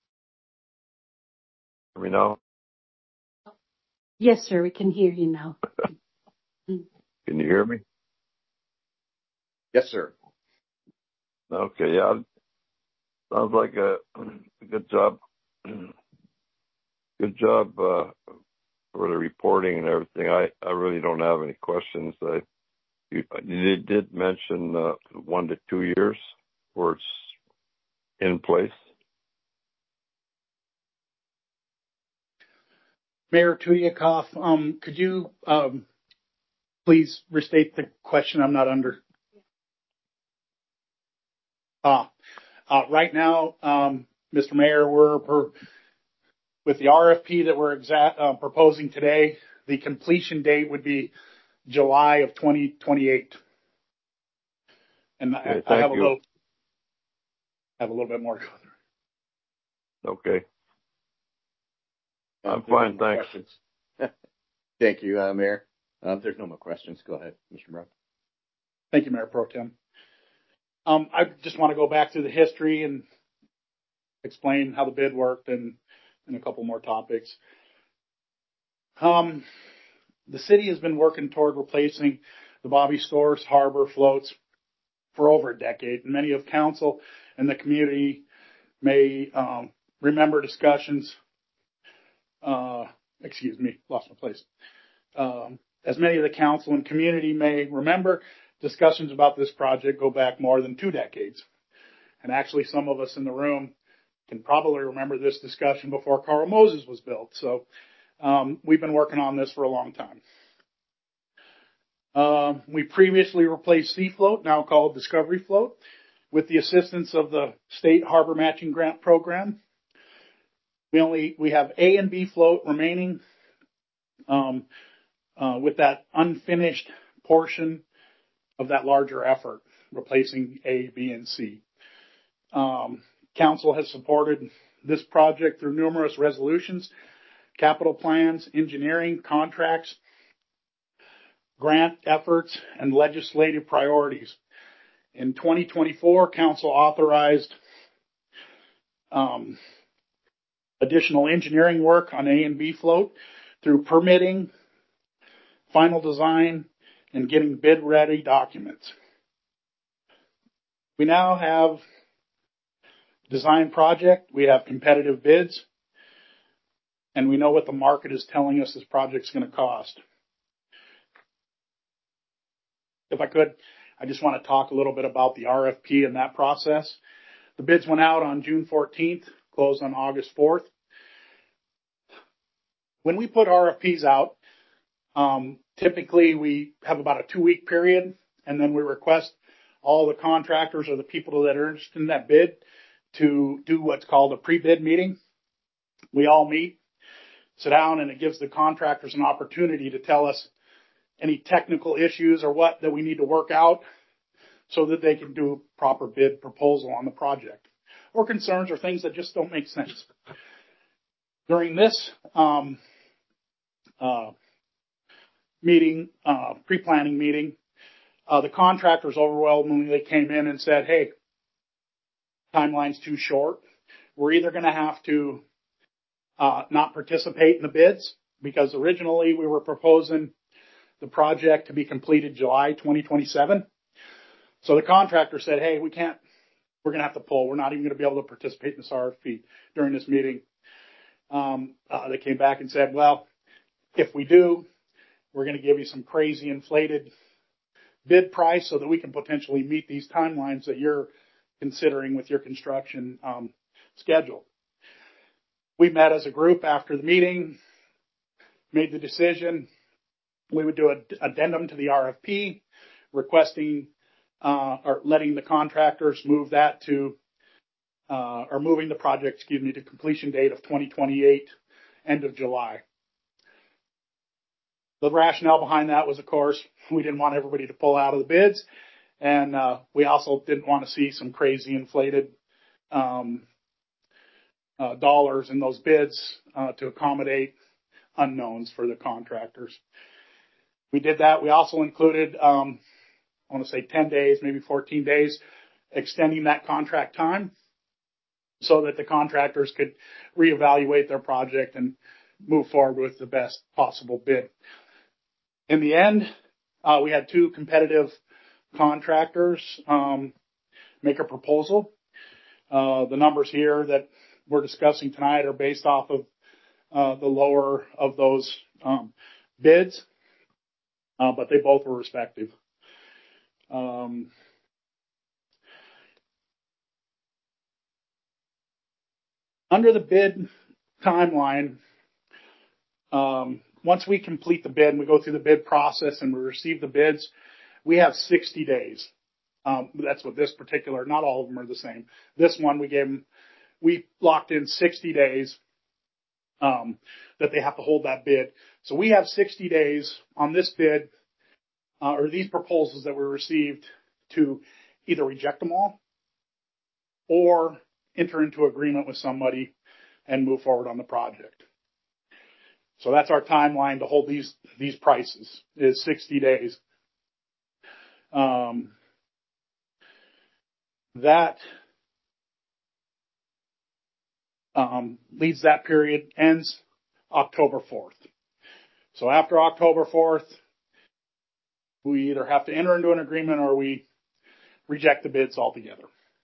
Hear me now? Yes, sir, we can hear you now. Can you hear me? Yes, sir. Okay, yeah. Sounds like a good job. Good job for the reporting and everything. I really don't have any questions. You did mention 1 to 2 years where it's in place. Mayor Tudikoff, could you please restate the question? I'm not under. Right now, Mr. Mayor, we're with the RFP that we're proposing today The completion date would be July of 2028. And Okay, I have thank you. a little bit more to go through. Okay. I'm fine, thanks. Thank you, Mayor. If there's no more questions, go ahead, Mr. Brown. Thank you, Mayor Pro Tem. I just want to go back through the history and explain how the bid worked and a couple more topics. The city has been working toward replacing the Bobby Stores harbor floats for over a decade. And many of council and the community may remember discussions. Excuse me, lost my place. As many of the council and community may remember, discussions about this project go back more than 2 decades. And actually, some of us in the room can probably remember this discussion before Carl Moses was built. So we've been working on this for a long time. We previously replaced Sea Float, now called Discovery Float, with the assistance of the State Harbor Matching Grant Program. We have A and B float remaining with that unfinished portion of that larger effort, replacing A, B, and C. Council has supported this project through numerous resolutions, capital plans, engineering, contracts, grant efforts, and legislative priorities. In 2024, Council authorized additional engineering work on A and B float through permitting, final design, and getting bid-ready documents. We now have design project, we have competitive bids, and we know what the market is telling us this project's going to cost. If I could, I just want to talk a little bit about the RFP and that process. The bids went out on June 14th, closed on August 4th. When we put RFPs out, typically we have about a 2-week period, and then we request all the contractors or the people that are interested in that bid to do what's called a pre-bid meeting. We all meet, sit down, and it gives the contractors an opportunity to tell us any technical issues or what that we need to work out so that they can do a proper bid proposal on the project, or concerns or things that just don't make sense. During this meeting, pre-planning meeting, the contractors overwhelmingly came in and said, hey, timeline's too short. We're either going to have to not participate in the bids, because originally we were proposing the project to be completed July 2027. So the contractor said, hey, we can't, we're going to have to pull. We're not even going to be able to participate in this RFP during this meeting. They came back and said, well, if we do, we're going to give you some crazy inflated bid price so that we can potentially meet these timelines that you're considering with your construction schedule. We met as a group after the meeting, made the decision. We would do an addendum to the RFP, requesting or letting the contractors move that to, or moving the project, to completion date of 2028, end of July. The rationale behind that was, of course, we didn't want everybody to pull out of the bids, and we also didn't want to see some crazy inflated dollars in those bids to accommodate unknowns for the contractors. We did that. We also included, I want to say 10 days, maybe 14 days, extending that contract time so that the contractors could reevaluate their project and move forward with the best possible bid. In the end, we had 2 competitive contractors make a proposal. The numbers here that we're discussing tonight are based off of the lower of those bids, but they both were respective. Under the bid timeline, once we complete the bid and we go through the bid process and we receive the bids, we have 60 days. That's what this particular, not all of them are the same. This one we locked in 60 days that they have to hold that bid. So we have 60 days on this bid, or these proposals that we received, to either reject them all or enter into agreement with somebody and move forward on the project. So that's our timeline to hold these prices, is 60 days. That leads that period, ends October 4th. So after October 4th, we either have to enter into an agreement or we reject the bids altogether.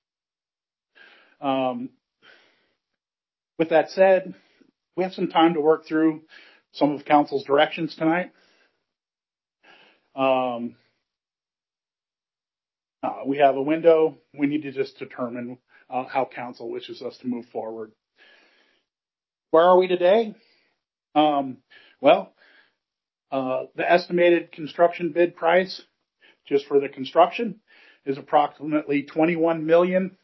With that said, we have some time to work through some of council's directions tonight. We have a window. We need to just determine how council wishes us to move forward. Where are we today? The estimated construction bid price just for the construction is approximately $21.9 million,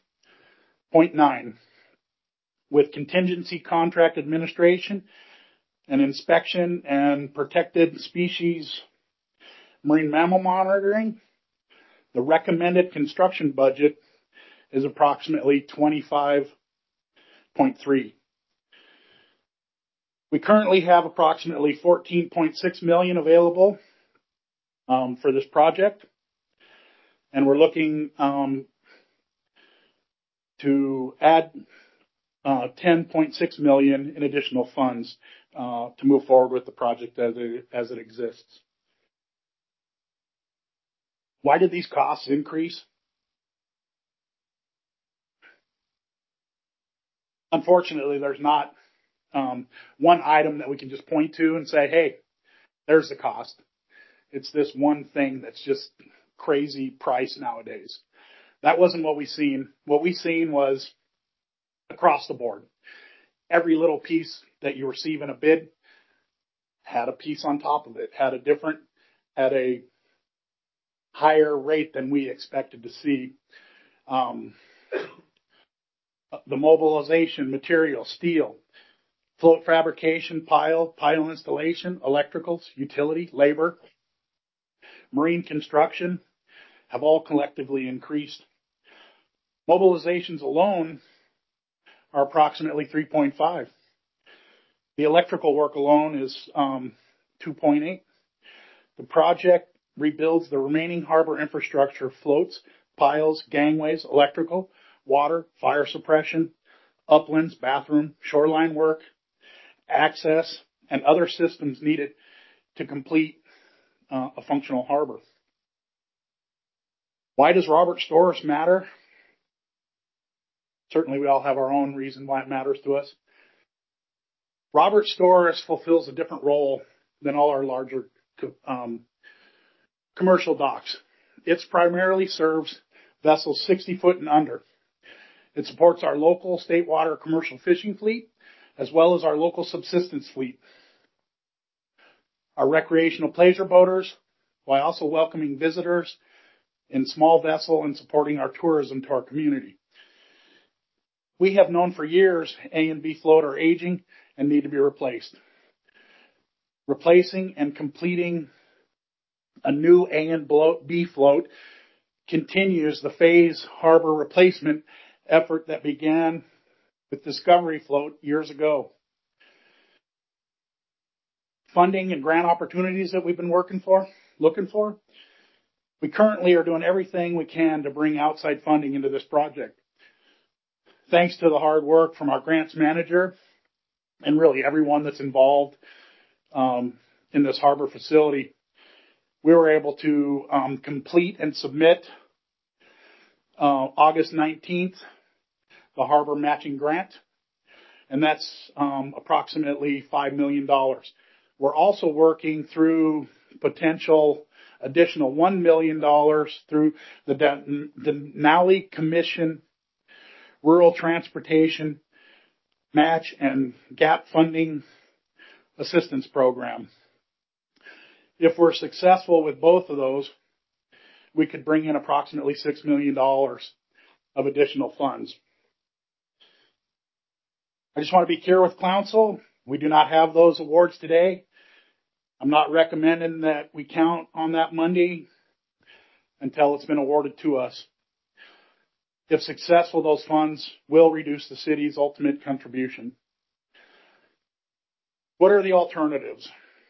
with contingency contract administration and inspection and protected species marine mammal monitoring. The recommended construction budget is approximately $25.3 million. We currently have approximately $14.6 million available for this project, and we're looking to add $10.6 million in additional funds to move forward with the project as it exists. Why did these costs increase? Unfortunately, there's not one item that we can just point to and say, hey, there's the cost. It's this one thing that's just crazy price nowadays. That wasn't what we seen. What we seen was across the board. Every little piece that you receive in a bid had a piece on top of it, had a higher rate than we expected to see. The mobilization, material, steel, float fabrication, pile installation, electricals, utility, labor, marine construction have all collectively increased. Mobilizations alone are approximately 3.5. The electrical work alone is 2.8. The project rebuilds the remaining harbor infrastructure, floats, piles, gangways, electrical, water, fire suppression, uplands, bathroom, shoreline work, access, and other systems needed to complete a functional harbor. Why does Robert Storrs matter? Certainly we all have our own reason why it matters to us. Robert Storrs fulfills a different role than all our larger commercial docks. It primarily serves vessels 60 foot and under. It supports our local state water commercial fishing fleet, as well as our local subsistence fleet. Our recreational pleasure boaters, while also welcoming visitors in small vessel and supporting our tourism to our community. We have known for years A and B float are aging and need to be replaced. Replacing and completing a new A and B float continues the phase harbor replacement effort that began with Discovery Float years ago. Funding and grant opportunities that we've been looking for. We currently are doing everything we can to bring outside funding into this project. Thanks to the hard work from our grants manager and really everyone that's involved in this harbor facility, we were able to complete and submit August 19th the harbor matching grant, and that's approximately $5 million. We're also working through potential additional $1 million through the Denali Commission Rural Transportation Match and Gap Funding Assistance Program. If we're successful with both of those, we could bring in approximately $6 million of additional funds. I just want to be clear with council. We do not have those awards today. I'm not recommending that we count on that Monday until it's been awarded to us. If successful, those funds will reduce the city's ultimate contribution. What are the alternatives?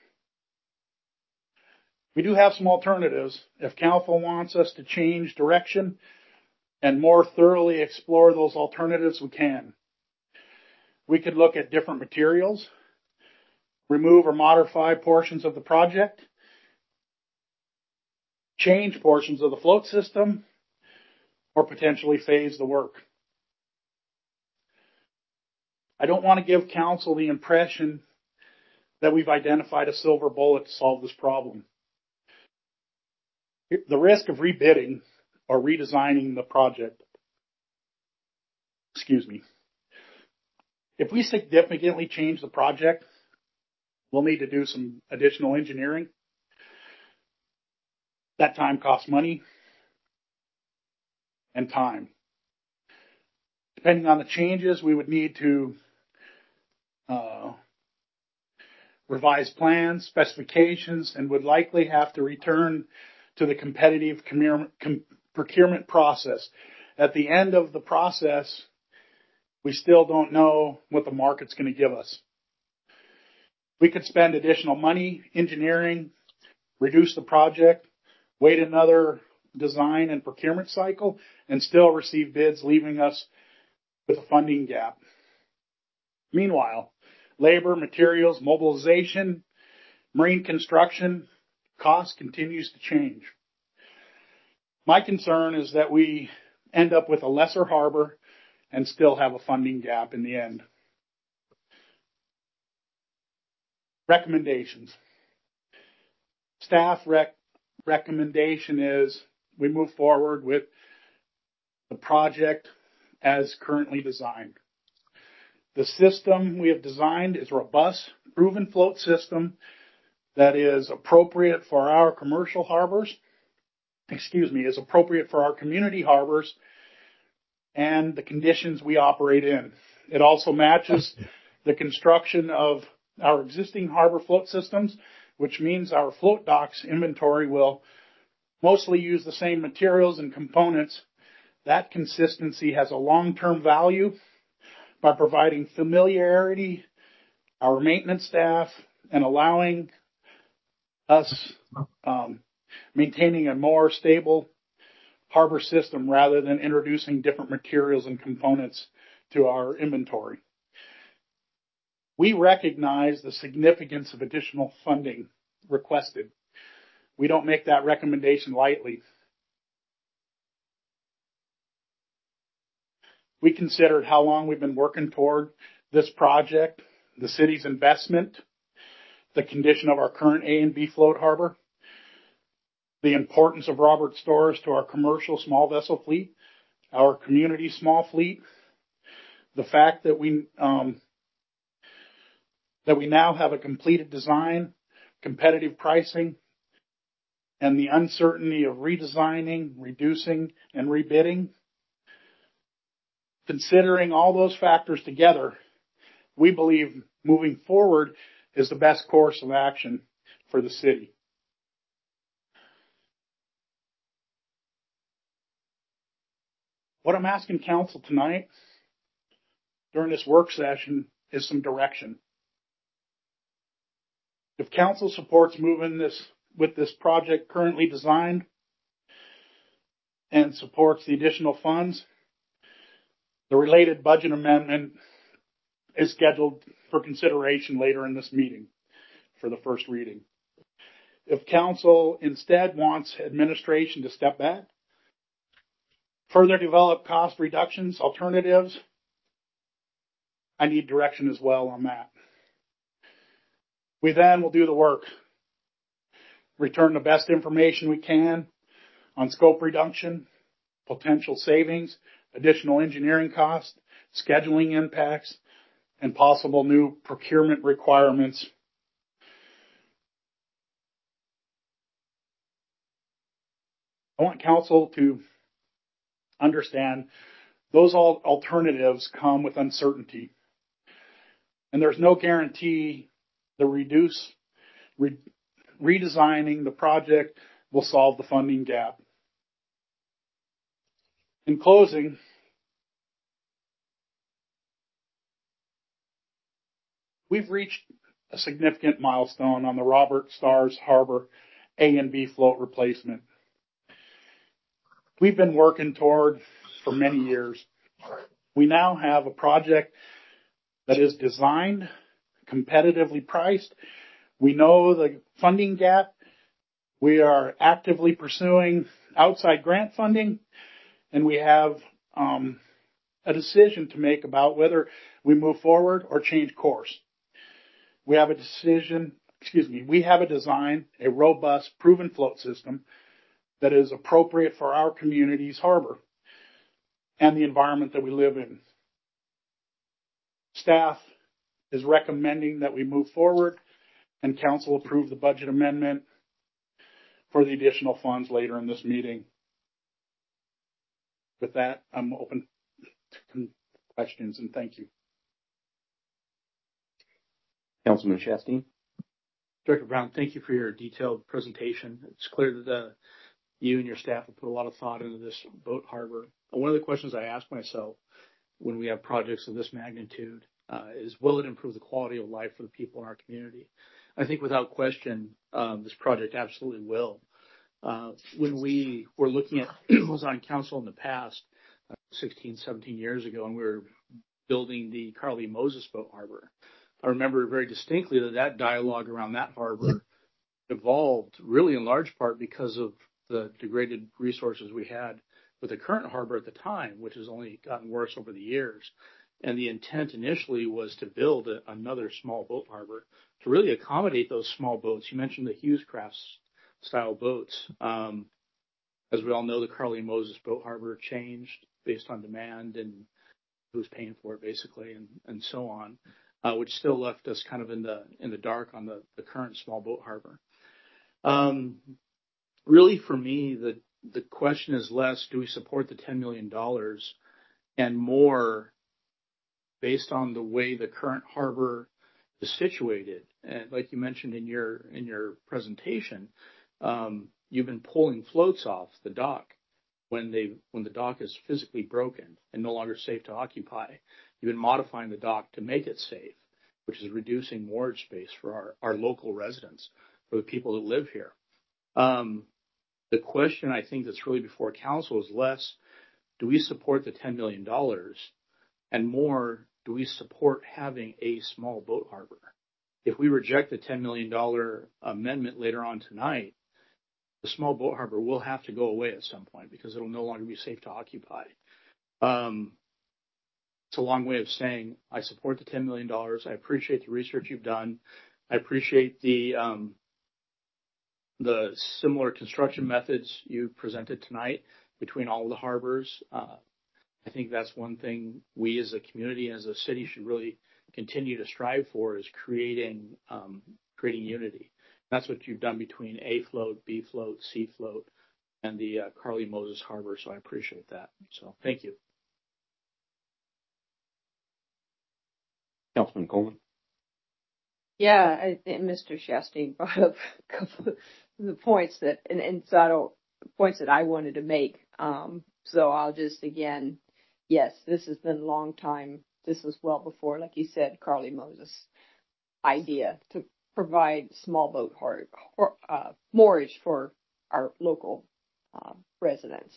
We do have some alternatives. If council wants us to change direction and more thoroughly explore those alternatives, we can. We could look at different materials, remove or modify portions of the project, change portions of the float system, or potentially phase the work. I don't want to give council the impression that we've identified a silver bullet to solve this problem. The risk of rebidding or redesigning the project, if we significantly change the project, we'll need to do some additional engineering. That time costs money and time. Depending on the changes, we would need to revise plans, specifications, and would likely have to return to the competitive procurement process. At the end of the process, we still don't know what the market's going to give us. We could spend additional money engineering, reduce the project, wait another design and procurement cycle, and still receive bids, leaving us with a funding gap. Meanwhile, labor, materials, mobilization, marine construction cost continues to change. My concern is that we end up with a lesser harbor and still have a funding gap in the end. Recommendations. Staff recommendation is we move forward with the project as currently designed. The system we have designed is a robust, proven float system that is appropriate for our commercial harbors, is appropriate for our community harbors and the conditions we operate in. It also matches the construction of our existing harbor float systems, which means our float docks inventory will mostly use the same materials and components. That consistency has a long-term value by providing familiarity, our maintenance staff, and allowing us maintaining a more stable harbor system rather than introducing different materials and components to our inventory. We recognize the significance of additional funding requested. We don't make that recommendation lightly. We considered how long we've been working toward this project, the city's investment, the condition of our current A and B float harbor, the importance of Robert Stores to our commercial small vessel fleet, our community small fleet, the fact that we now have a completed design, competitive pricing, and the uncertainty of redesigning, reducing, and rebidding. Considering all those factors together, we believe moving forward is the best course of action for the city. What I'm asking council tonight during this work session is some direction. If council supports moving with this project currently designed and supports the additional funds, the related budget amendment is scheduled for consideration later in this meeting for the first reading. If council instead wants administration to step back, further develop cost reductions, alternatives, I need direction as well on that. We then will do the work, return the best information we can on scope reduction, potential savings, additional engineering costs, scheduling impacts, and possible new procurement requirements. I want council to understand those alternatives come with uncertainty. And there's no guarantee the redesigning the project will solve the funding gap. In closing, we've reached a significant milestone on the Robert Starrs Harbor A and B float replacement. We've been working toward for many years. We now have a project that is designed, competitively priced. We know the funding gap. We are actively pursuing outside grant funding, and we have a decision to make about whether we move forward or change course. We have a design, a robust, proven float system that is appropriate for our community's harbor and the environment that we live in. Staff is recommending that we move forward and council approve the budget amendment for the additional funds later in this meeting. With that, I'm open to questions, and thank you. Councilman Shasteen. Director Brown, thank you for your detailed presentation. It's clear that you and your staff have put a lot of thought into this boat harbor. One of the questions I ask myself when we have projects of this magnitude is, will it improve the quality of life for the people in our community? I think without question, this project absolutely will. When we were looking at, was on council in the past, 16, 17 years ago, and we were building the Carl E. Moses boat harbor, I remember very distinctly that dialogue around that harbor evolved really in large part because of the degraded resources we had with the current harbor at the time, which has only gotten worse over the years. And the intent initially was to build another small boat harbor to really accommodate those small boats. You mentioned the Hughes Crafts style boats. As we all know, the Carl E. Moses boat harbor changed based on demand and who's paying for it basically, and so on, which still left us kind of in the dark on the current small boat harbor. Really for me, the question is less, do we support the $10 million, and more based on the way the current harbor is situated. And like you mentioned in your presentation, you've been pulling floats off the dock when the dock is physically broken and no longer safe to occupy. You've been modifying the dock to make it safe, which is reducing moorage space for our local residents, for the people that live here. The question I think that's really before council is less, do we support the $10 million, and more, do we support having a small boat harbor? If we reject the $10 million amendment later on tonight, the small boat harbor will have to go away at some point because it'll no longer be safe to occupy. It's a long way of saying I support the $10 million. I appreciate the research you've done. I appreciate the similar construction methods you presented tonight between all of the harbors. I think that's one thing we as a community, as a city, should really continue to strive for, is creating unity. That's what you've done between A float, B float, C float, and the Carl E. Moses Harbor. So I appreciate that. So thank you. Councilman Coleman. Yeah, I think Mr. Shasteen brought up a couple of the points that I wanted to make. So I'll just again, yes, this has been a long time. This was well before, like you said, Carl E. Moses' idea to provide small boat moorage for our local residents.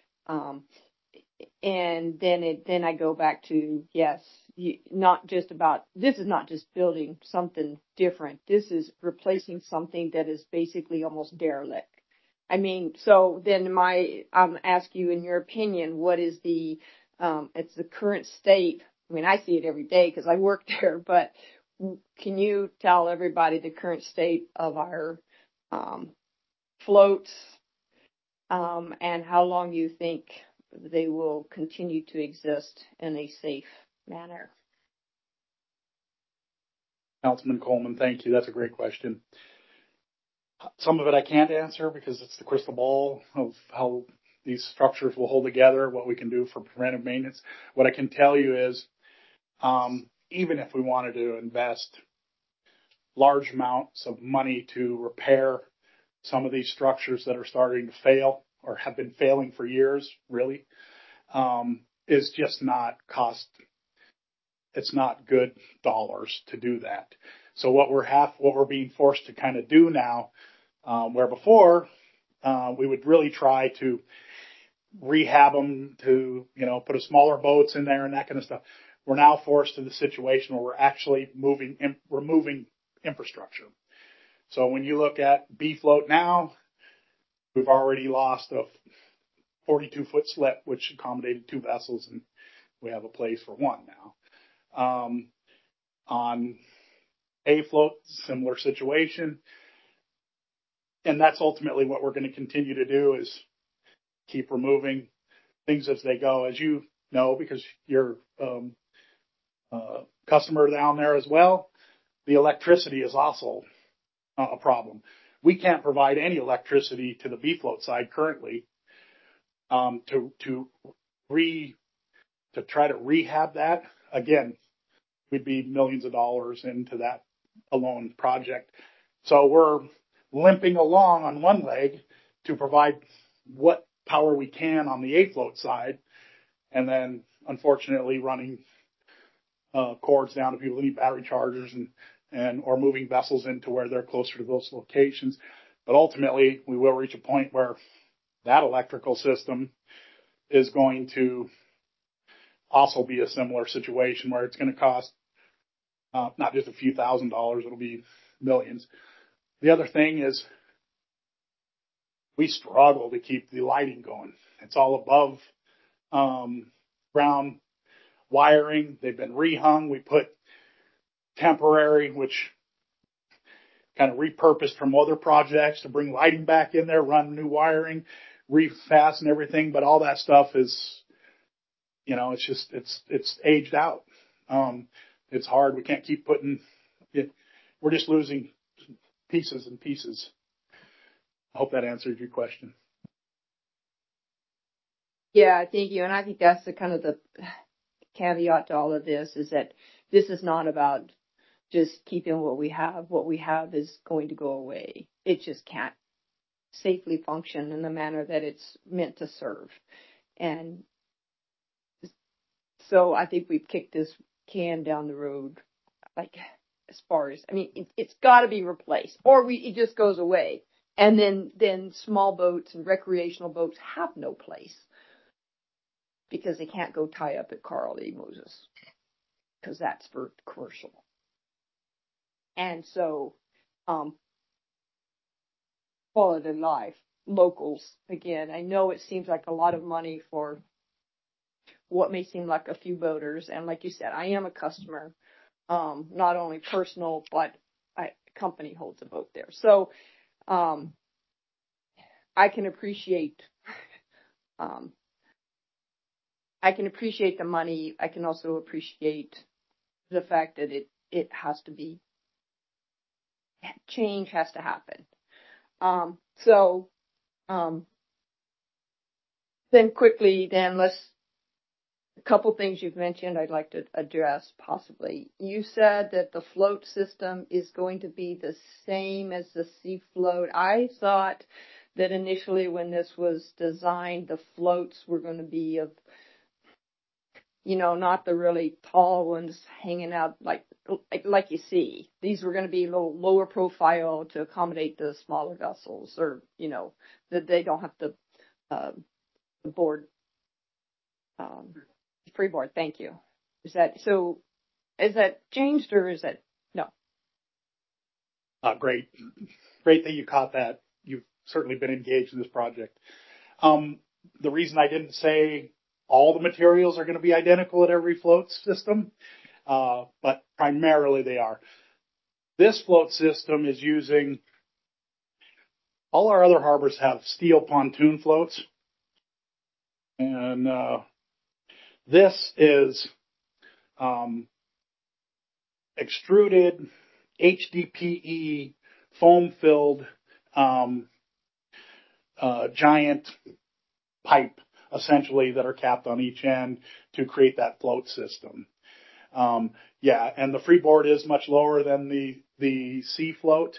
And then I go back to, yes, this is not just building something different. This is replacing something that is basically almost derelict. I mean, so then ask you, in your opinion, what is it's the current state? I mean, I see it every day because I work there, but can you tell everybody the current state of our floats, and how long you think they will continue to exist in a safe manner? Councilman Coleman, thank you. That's a great question. Some of it I can't answer because it's the crystal ball of how these structures will hold together, what we can do for preventive maintenance. What I can tell you is, even if we wanted to invest large amounts of money to repair some of these structures that are starting to fail or have been failing for years, really, is just not it's not good dollars to do that. So what we're being forced to kind of do now, where before, we would really try to rehab them to, put a smaller boats in there and that kind of stuff. We're now forced to the situation where we're actually removing infrastructure. So when you look at B-float now, we've already lost a 42-foot slip, which accommodated 2 vessels, and we have a place for 1 now. On A-float, similar situation. And that's ultimately what we're going to continue to do, is keep removing things as they go. As you know, because you're a customer down there as well, the electricity is also a problem. We can't provide any electricity to the B-float side currently. To try to rehab that, again, we'd be millions of dollars into that alone project. So we're limping along on one leg to provide what power we can on the A-float side, and then unfortunately running cords down to people who need battery chargers or moving vessels into where they're closer to those locations. But ultimately, we will reach a point where that electrical system is going to also be a similar situation where it's going to cost not just a few $1,000s, it'll be millions. The other thing is we struggle to keep the lighting going. It's all above ground wiring. They've been rehung. We put temporary, which kind of repurposed from other projects to bring lighting back in there, run new wiring, refasten everything. But all that stuff is, it's aged out. It's hard. We can't keep putting it. We're just losing pieces and pieces. I hope that answered your question. Yeah, thank you. And I think that's the kind of the caveat to all of this, is that this is not about just keeping what we have. What we have is going to go away. It just can't safely function in the manner that it's meant to serve. And so I think we've kicked this can down the road, like, as far as, it's got to be replaced, or it just goes away. And then small boats and recreational boats have no place because they can't go tie up at Carl E. Moses, because that's for commercial. And so, quality of life, locals, again, I know it seems like a lot of money for what may seem like a few boaters. And like you said, I am a customer, not only personal, but company holds a boat there. So, I can appreciate the money. I can also appreciate the fact that it has to be, change has to happen. Then quickly, a couple things you've mentioned I'd like to address possibly. You said that the float system is going to be the same as the sea float. I thought that initially when this was designed, the floats were going to be of, not the really tall ones hanging out like you see. These were going to be a little lower profile to accommodate the smaller vessels, or, that they don't have to board, freeboard. Thank you. Is that changed, or is that no? Great that you caught that. You've certainly been engaged in this project. The reason I didn't say all the materials are going to be identical at every float system, but primarily they are. This float system is using, all our other harbors have steel pontoon floats, and this is extruded HDPE foam-filled giant pipe, essentially, that are capped on each end to create that float system. Yeah, and the freeboard is much lower than the sea float.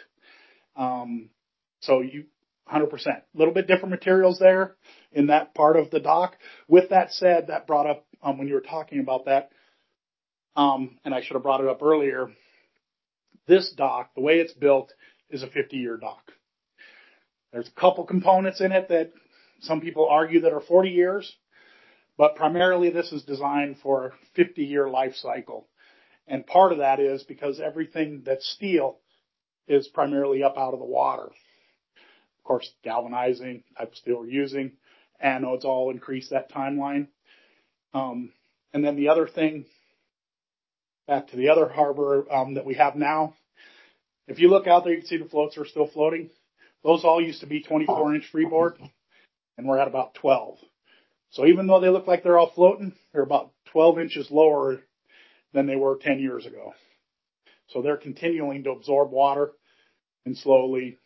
So you 100%. A little bit different materials there in that part of the dock. With that said, that brought up when you were talking about that, and I should have brought it up earlier. This dock, the way it's built, is a 50-year dock. There's a couple components in it that some people argue that are 40 years, but primarily this is designed for a 50-year life cycle. And part of that is because everything that's steel is primarily up out of the water. Of course, galvanizing type of steel we're using, anodes all increase that timeline. And then the other thing, back to the other harbor that we have now, if you look out there, you can see the floats are still floating. Those all used to be 24-inch freeboard, and we're at about 12. So even though they look like they're all floating, they're about 12 inches lower than they were 10 years ago. So they're continuing to absorb water and slowly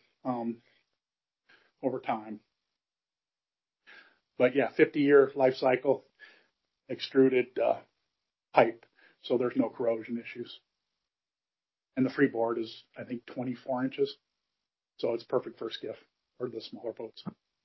over time. But yeah, 50-year life cycle, extruded pipe, so there's no corrosion issues. And the freeboard is, I think, 24 inches. So it's perfect for skiff or the smaller boats.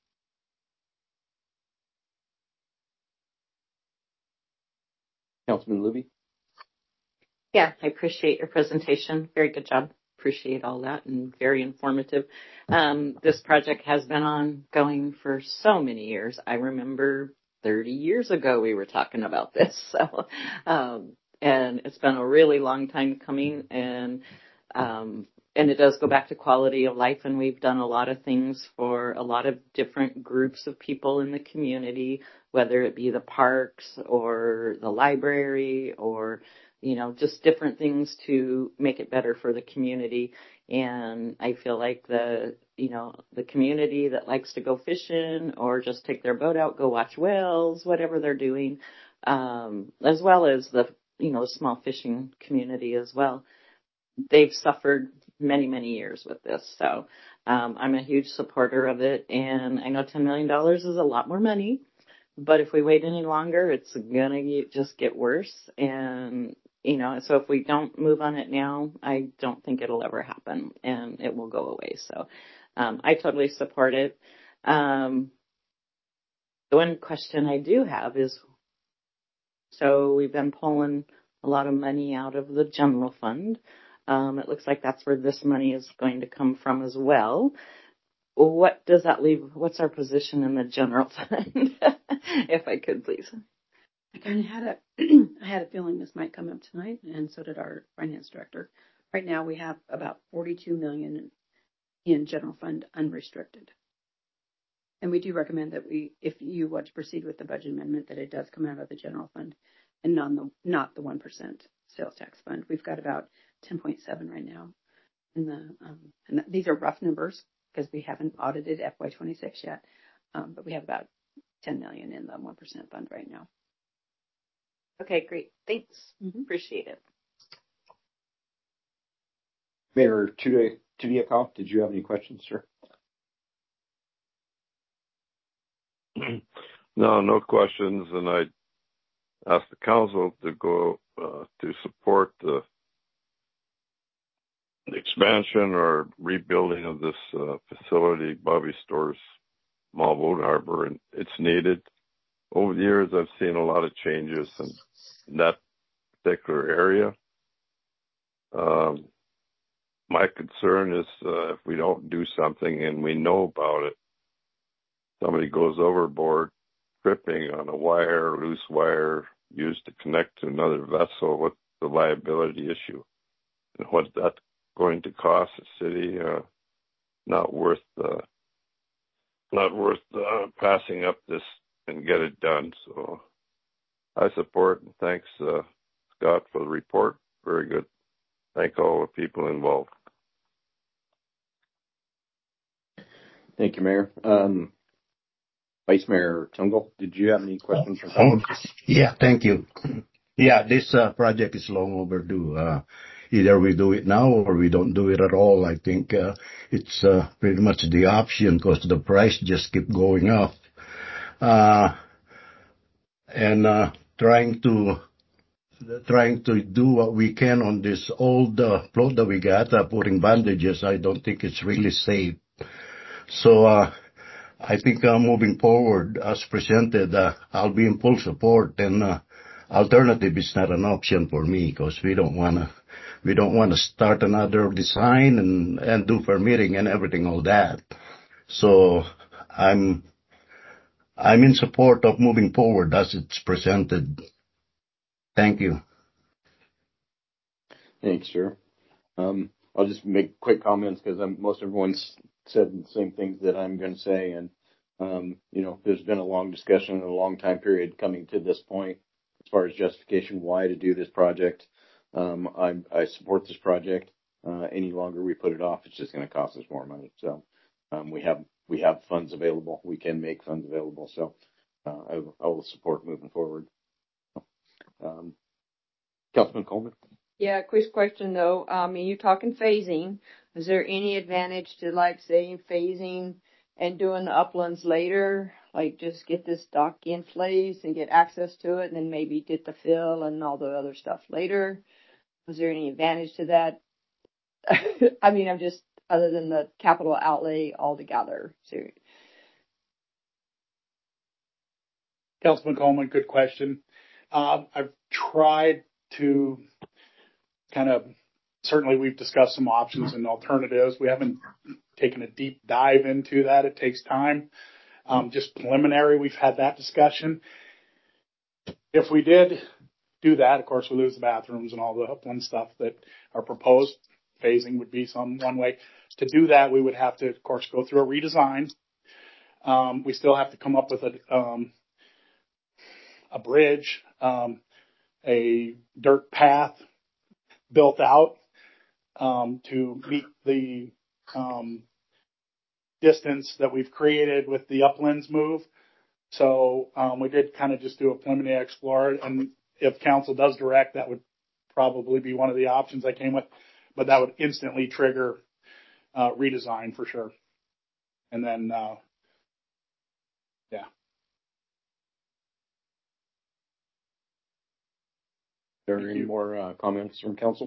Councilman Luby? Yeah, I appreciate your presentation. Very good job. Appreciate all that and very informative. This project has been ongoing for so many years. I remember 30 years ago we were talking about this. So, and it's been a really long time coming, and it does go back to quality of life, and we've done a lot of things for a lot of different groups of people in the community, whether it be the parks or the library or, you know, just different things to make it better for the community. And I feel like the community that likes to go fishing or just take their boat out, go watch whales, whatever they're doing, as well as the, small fishing community as well. They've suffered many, many years with this. So, I'm a huge supporter of it. And I know $10 million is a lot more money, but if we wait any longer, it's going to just get worse. And, so if we don't move on it now, I don't think it'll ever happen and it will go away. So, I totally support it. The one question I do have is, so we've been pulling a lot of money out of the general fund. It looks like that's where this money is going to come from as well. What does that leave? What's our position in the general fund? If I could, please. I kind of had a feeling this might come up tonight, and so did our finance director. Right now, we have about $42 million in general fund unrestricted. And we do recommend that if you want to proceed with the budget amendment, that it does come out of the general fund and not the 1% sales tax fund. We've got about 10.7 right now. And these are rough numbers because we haven't audited FY26 yet. But we have about 10 million in the 1% fund right now. Okay, great. Thanks. Appreciate it. Mayor Tudiakov, did you have any questions, sir? No questions. And I asked the council to go to support the expansion or rebuilding of this facility, Bobby Stores Small Boat Harbor, and it's needed. Over the years, I've seen a lot of changes in that particular area. My concern is if we don't do something and we know about it, somebody goes overboard, tripping on a wire, loose wire used to connect to another vessel. What's the liability issue? And what's that going to cost the city? Not worth passing up this and get it done. So I support and thanks Scott for the report. Very good. Thank all the people involved. Thank you, Mayor. Vice Mayor Tungle, did you have any questions or comments? Yeah, thank you. Yeah, this project is long overdue. Either we do it now or we don't do it at all. I think it's pretty much the option because the price just keep going up. And trying to trying to do what we can on this old float that we got, putting bandages. I don't think it's really safe. So I think moving forward, as presented, I'll be in full support. And alternative is not an option for me because we don't wanna start another design and do permitting and everything, all that. So I'm in support of moving forward as it's presented. Thank you. Thanks, sir. I'll just make quick comments because most everyone's said the same things that I'm going to say. And, there's been a long discussion and a long time period coming to this point as far as justification why to do this project. I support this project. Any longer we put it off, it's just going to cost us more money. So we have funds available. We can make funds available. So I will support moving forward. Councilman Coleman. Yeah, quick question though. You're talking phasing. Is there any advantage to saying phasing and doing the uplands later? Like just get this dock in place and get access to it and then maybe get the fill and all the other stuff later. Was there any advantage to that? I'm just, other than the capital outlay altogether. So. Councilman Coleman, good question. I've tried to certainly we've discussed some options and alternatives. We haven't taken a deep dive into that. It takes time. Just preliminary, we've had that discussion. If we did do that, of course, we lose the bathrooms and all the upland stuff that are proposed. Phasing would be one way. To do that, we would have to, of course, go through a redesign. We still have to come up with a bridge, a dirt path built out to meet the distance that we've created with the uplands move. So we did just do a preliminary explore, and if council does direct, that would probably be one of the options I came with, but that would instantly trigger redesign for sure. And then, yeah. Are there any more comments from council?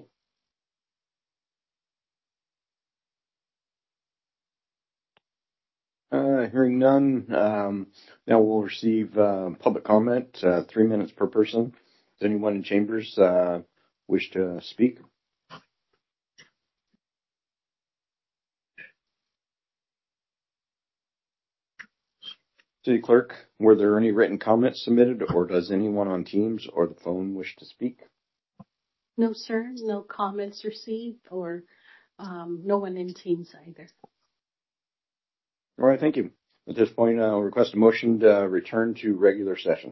Hearing none, now we'll receive public comment, 3 minutes per person. Does anyone in chambers wish to speak? City Clerk, were there any written comments submitted, or does anyone on Teams or the phone wish to speak? No, sir. No comments received, or no one in Teams either. All right, thank you. At this point, I'll request a motion to return to regular session.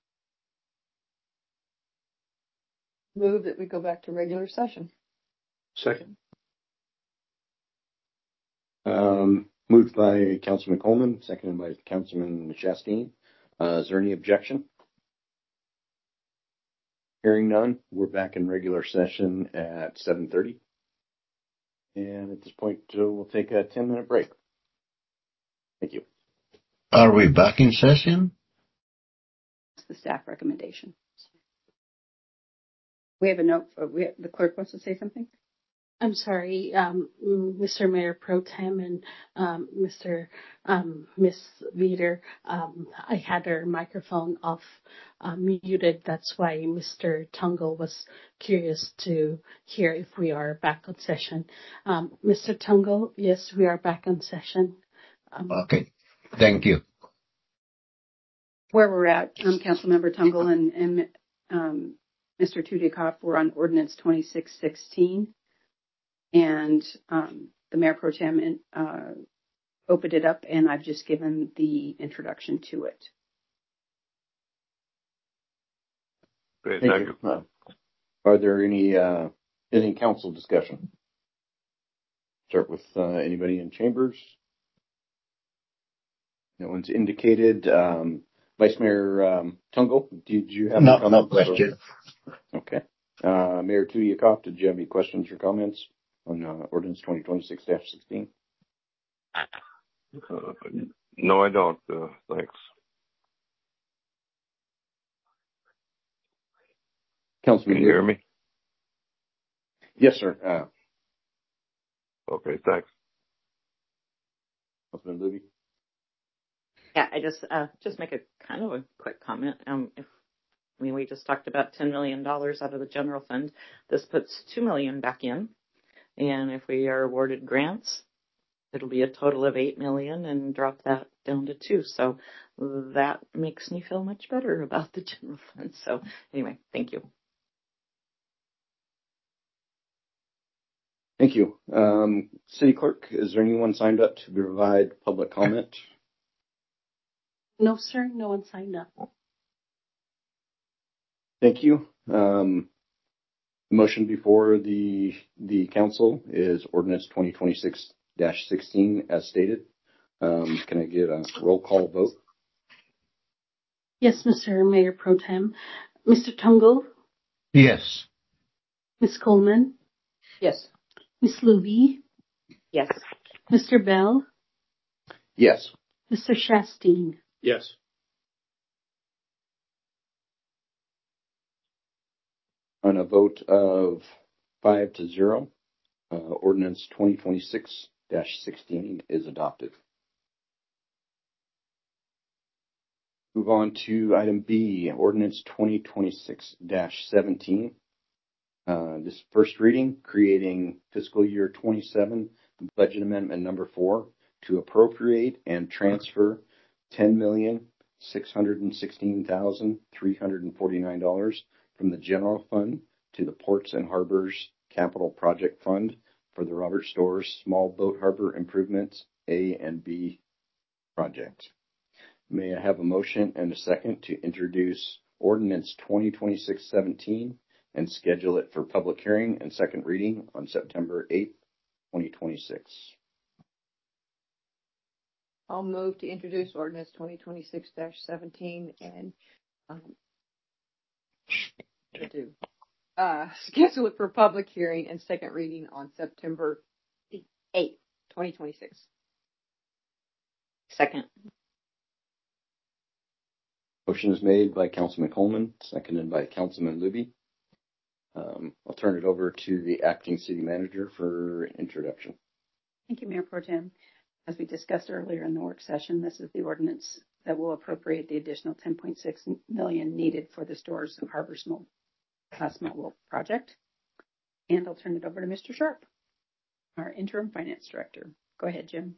Move that we go back to regular session. Second. Moved by Councilman Coleman, seconded by Councilman Chastain. Is there any objection? Hearing none, we're back in regular session at 7:30. And at this point, we'll take a 10-minute break. Thank you. Are we back in session? That's the staff recommendation. We have a note. The clerk wants to say something. I'm sorry, Mr. Mayor Pro Tem and Miss Veeder. I had her microphone off muted. That's why Mr. Tungle was curious to hear if we are back on session. Mr. Tungle, yes, we are back on session. Okay, thank you. Where we're at, Councilmember Tungle and Mr. Tudikoff were on Ordinance 2616. And the Mayor Pro Tem opened it up, and I've just given the introduction to it. Great, thank you. Are there any council discussion? Start with anybody in chambers. No one's indicated. Vice Mayor Tungle, did you have no question? Okay. Mayor Tudikoff, did you have any questions or comments on Ordinance 2026-16? No, I don't. Thanks. Councilman, Can you hear me? Yes, sir. Okay, thanks. Councilman Luby. Yeah, I just make a kind of a quick comment. We just talked about $10 million out of the general fund. This puts $2 million back in, and if we are awarded grants, it'll be a total of $8 million and drop that down to $2 million. So that makes me feel much better about the general fund. So anyway, thank you. Thank you. City Clerk, is there anyone signed up to provide public comment? No, sir. No one signed up. Thank you. The motion before the council is ordinance 2026-16 as stated. Can I get a roll call vote? Yes, Mr. Mayor Pro Tem. Mr. Tungle? Yes. Ms. Coleman? Yes. Ms. Luby? Yes. Mr. Bell? Yes. Mr. Shasteen? Yes. On a vote of 5-0, ordinance 2026-16 is adopted. Move on to item B, ordinance 2026-17. This first reading, creating fiscal year 27 budget amendment number 4 to appropriate and transfer $10,616,349 from the general fund to the Ports and Harbors Capital Project Fund for the Robert Storrs Small Boat Harbor Improvements A and B project. May I have a motion and a second to introduce ordinance 2026-17 and schedule it for public hearing and second reading on September 8th, 2026. I'll move to introduce ordinance 2026-17 and schedule it for public hearing and second reading on September 8th, 2026. Second. Motion is made by Councilman Coleman, seconded by Councilman Luby. I'll turn it over to the acting city manager for introduction. Thank you, Mayor Pro Tem. As we discussed earlier in the work session, this is the ordinance that will appropriate the additional $10.6 million needed for the Storrs Harbor Small Boat project. And I'll turn it over to Mr. Sharp, our interim finance director. Go ahead, Jim.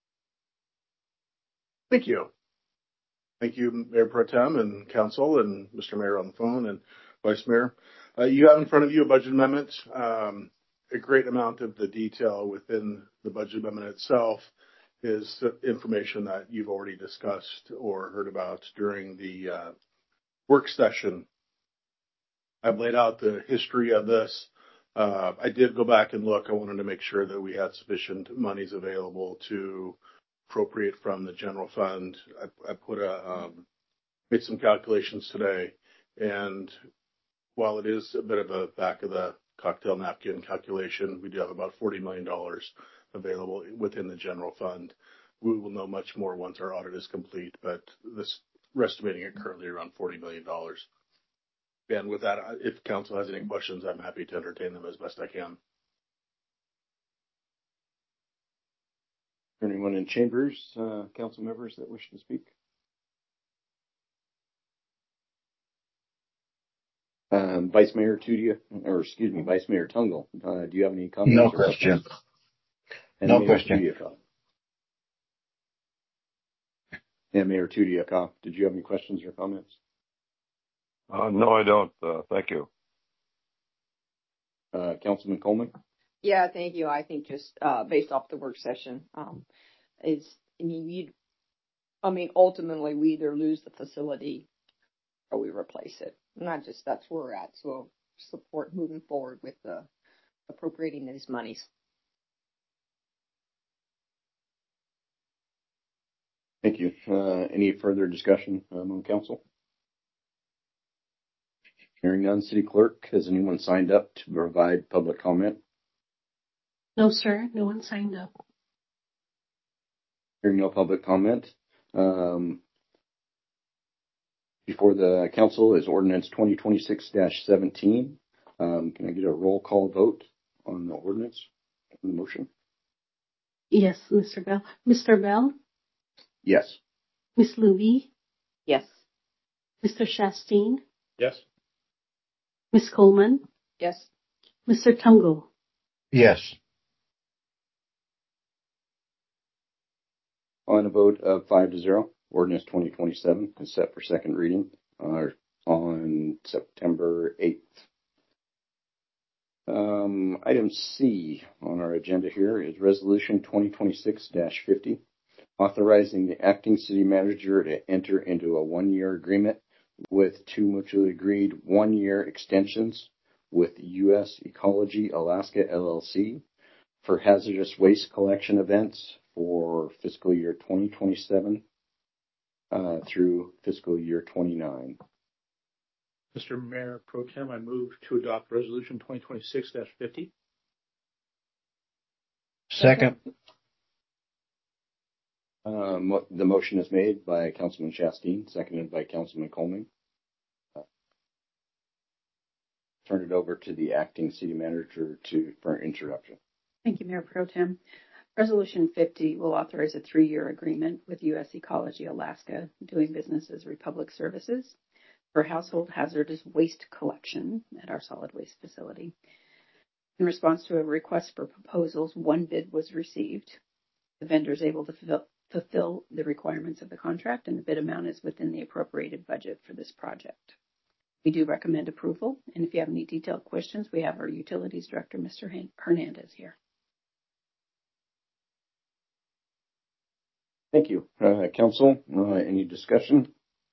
Thank you. Thank you, Mayor Pro Tem and Council and Mr. Mayor on the phone and Vice Mayor. You have in front of you a budget amendment. A great amount of the detail within the budget amendment itself is information that you've already discussed or heard about during the work session. I've laid out the history of this. I did go back and look. I wanted to make sure that we had sufficient monies available to appropriate from the general fund. I made some calculations today, and while it is a bit of a back of the cocktail napkin calculation, we do have about $40 million available within the general fund. We will know much more once our audit is complete, but we're estimating it currently around $40 million. And with that, if council has any questions, I'm happy to entertain them as best I can. Anyone in chambers, council members that wish to speak? Vice Mayor Tungle, do you have any comments? No question. No question. And Mayor Tudiakov, did you have any questions or comments? No, I don't. Thank you. Councilman Coleman? Yeah, thank you. I think just based off the work session, ultimately we either lose the facility or we replace it. That's where we're at. So support moving forward with appropriating these monies. Thank you. Any further discussion among council? Hearing none, City Clerk, has anyone signed up to provide public comment? No, sir. No one signed up. Hearing no public comment. Before the council is ordinance 2026-17. Can I get a roll call vote on the ordinance, on the motion? Yes, Mr. Bell. Mr. Bell? Yes. Ms. Luby? Yes. Mr. Shasteen? Yes. Ms. Coleman? Yes. Mr. Tungle? Yes. On a vote of 5-0, ordinance 2027 is set for second reading on September 8th. Item C on our agenda here is resolution 2026-50, authorizing the acting city manager to enter into a 1-year agreement with 2 mutually agreed 1-year extensions with U.S. Ecology Alaska LLC for hazardous waste collection events for fiscal year 2027 through fiscal year 29. Mr. Mayor Pro Tem, I move to adopt resolution 2026-50. Second. The motion is made by Councilman Shasteen, seconded by Councilman Coleman. Turn it over to the acting city manager for introduction. Thank you, Mayor Pro Tem. Resolution 50 will authorize a 3-year agreement with U.S. Ecology Alaska, doing business as Republic Services, for household hazardous waste collection at our solid waste facility. In response to a request for proposals, 1 bid was received. The vendor is able to fulfill the requirements of the contract, and the bid amount is within the appropriated budget for this project. We do recommend approval, and if you have any detailed questions, we have our utilities director, Mr. Hernandez, here. Thank you. Council, any discussion?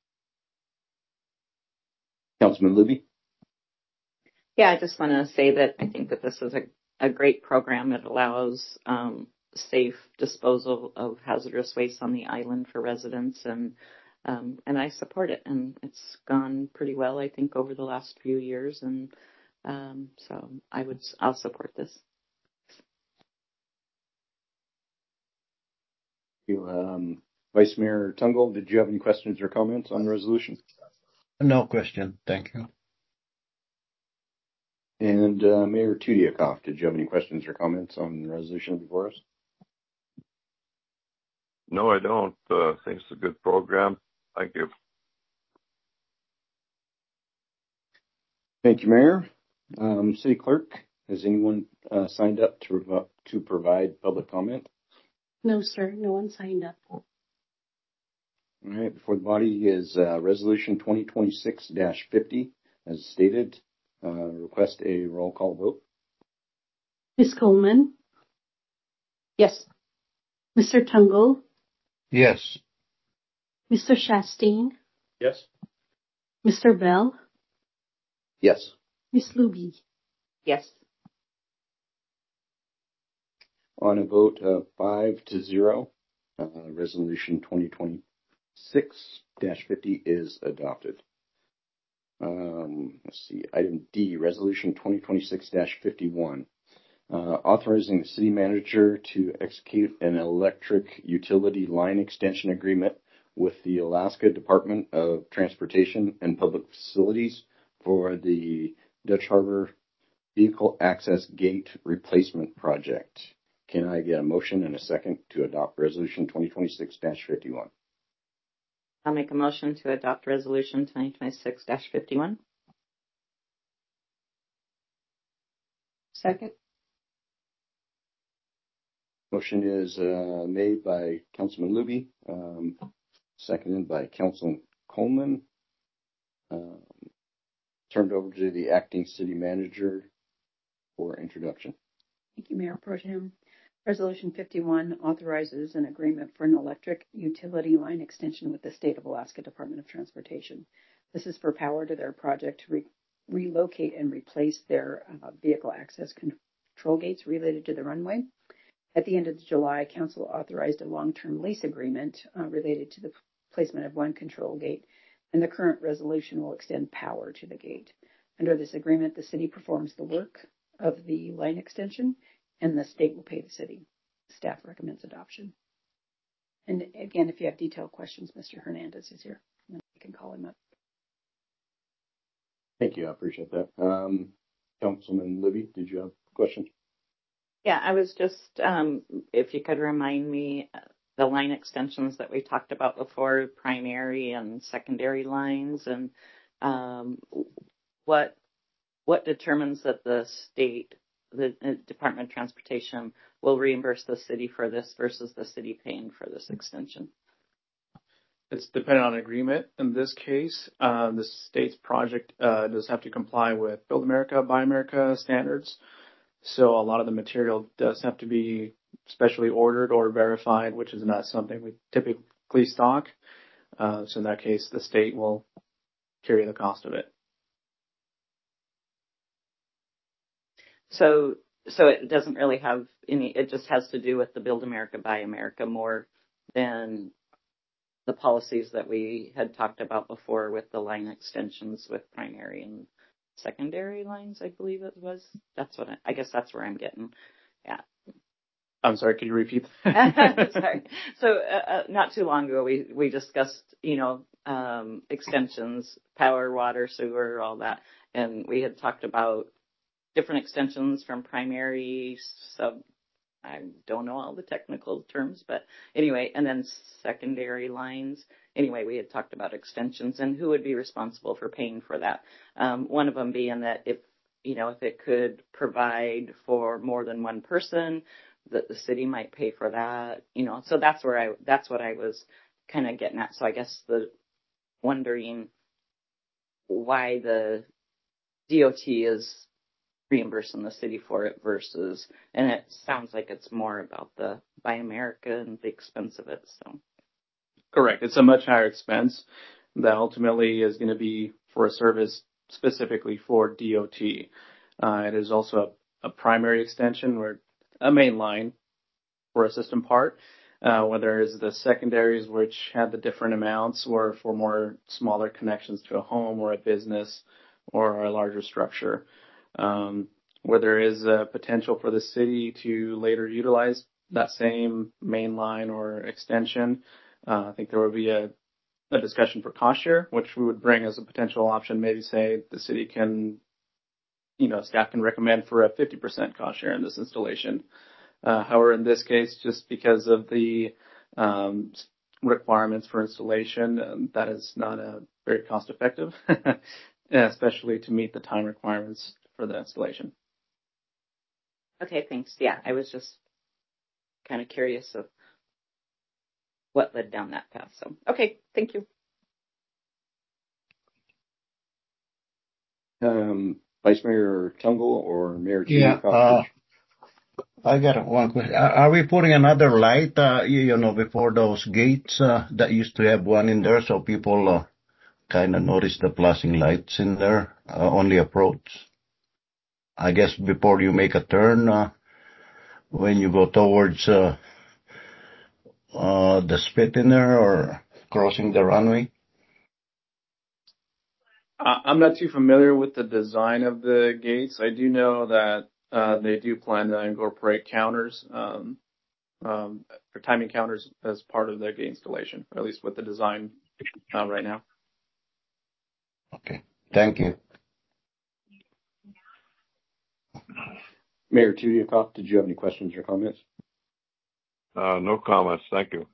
Councilman Luby? Yeah, I just want to say that I think that this is a great program. It allows safe disposal of hazardous waste on the island for residents, and I support it. And it's gone pretty well, I think, over the last few years, and so I'll support this. Thank you. Vice Mayor Tungle, did you have any questions or comments on the resolution? No question. Thank you. And Mayor Tudiakoff, did you have any questions or comments on the resolution before us? No, I don't. I think it's a good program. Thank you. Thank you, Mayor. City Clerk, has anyone signed up to provide public comment? No, sir. No one signed up. All right. Before the body is resolution 2026-50, as stated. Request a roll call vote. Ms. Coleman? Yes. Mr. Tungle? Yes. Mr. Shasteen? Yes. Mr. Bell? Yes. Ms. Luby? Yes. On a vote of 5-0, resolution 2026-50 is adopted. Let's see, item D, resolution 2026-51, authorizing the city manager to execute an electric utility line extension agreement with the Alaska Department of Transportation and Public Facilities for the Dutch Harbor Vehicle Access Gate Replacement Project. Can I get a motion and a second to adopt resolution 2026-51? I'll make a motion to adopt resolution 2026-51. Second. Motion is made by Councilman Luby, seconded by Councilman Coleman. Turned over to the acting city manager for introduction. Thank you, Mayor Pro Tem. Resolution 51 authorizes an agreement for an electric utility line extension with the State of Alaska Department of Transportation. This is for power to their project to relocate and replace their vehicle access control gates related to the runway. At the end of July, Council authorized a long-term lease agreement related to the placement of one control gate, and the current resolution will extend power to the gate. Under this agreement, the city performs the work of the line extension, and the state will pay the city. Staff recommends adoption. And again, if you have detailed questions, Mr. Hernandez is here. And you can call him up. Thank you. I appreciate that. Councilman Libby, did you have a question? Yeah, I was just, if you could remind me the line extensions that we talked about before, primary and secondary lines, and what determines that the state, the Department of Transportation, will reimburse the city for this versus the city paying for this extension? It's dependent on agreement. In this case, the state's project does have to comply with Build America, Buy America standards. So a lot of the material does have to be specially ordered or verified, which is not something we typically stock. So in that case, the state will carry the cost of it. So it doesn't really have any, it just has to do with the Build America, Buy America more than the policies that we had talked about before with the line extensions with primary and secondary lines, I believe it was. That's what I guess that's where I'm getting. Yeah. I'm sorry, could you repeat? Sorry. So not too long ago, we discussed, extensions, power, water, sewer, all that. And we had talked about different extensions from primary, I don't know all the technical terms, but anyway, and then secondary lines. Anyway, we had talked about extensions and who would be responsible for paying for that. One of them being that if it could provide for more than one person, that the city might pay for that, so that's what I was kind of getting at. So I guess wondering why the DOT is reimbursing the city for it versus, and it sounds like it's more about the Buy America and the expense of it. So correct. It's a much higher expense that ultimately is going to be for a service specifically for DOT. It is also a primary extension or a main line for a system part, whether it's the secondaries, which have the different amounts, or for more smaller connections to a home or a business or a larger structure. Where there is a potential for the city to later utilize that same main line or extension, I think there will be a discussion for cost share, which we would bring as a potential option. Maybe say the city can, staff can recommend for a 50% cost share in this installation. However, in this case, just because of the requirements for installation, that is not very cost effective, especially to meet the time requirements for the installation. Okay, thanks. Yeah, I was just kind of curious of what led down that path. So, okay, thank you. Vice Mayor Tungle or Mayor Yeah, I got one question. Are we putting another light, before those gates that used to have one in there, so people kind of notice the flashing lights in there, only approach? I guess before you make a turn, when you go towards the spit in there or crossing the runway? I'm not too familiar with the design of the gates. I do know that they do plan to incorporate counters, or timing counters as part of their gate installation, or at least with the design right now. Okay, thank you. Mayor Tudiakoff, did you have any questions or comments? No comments. Thank you.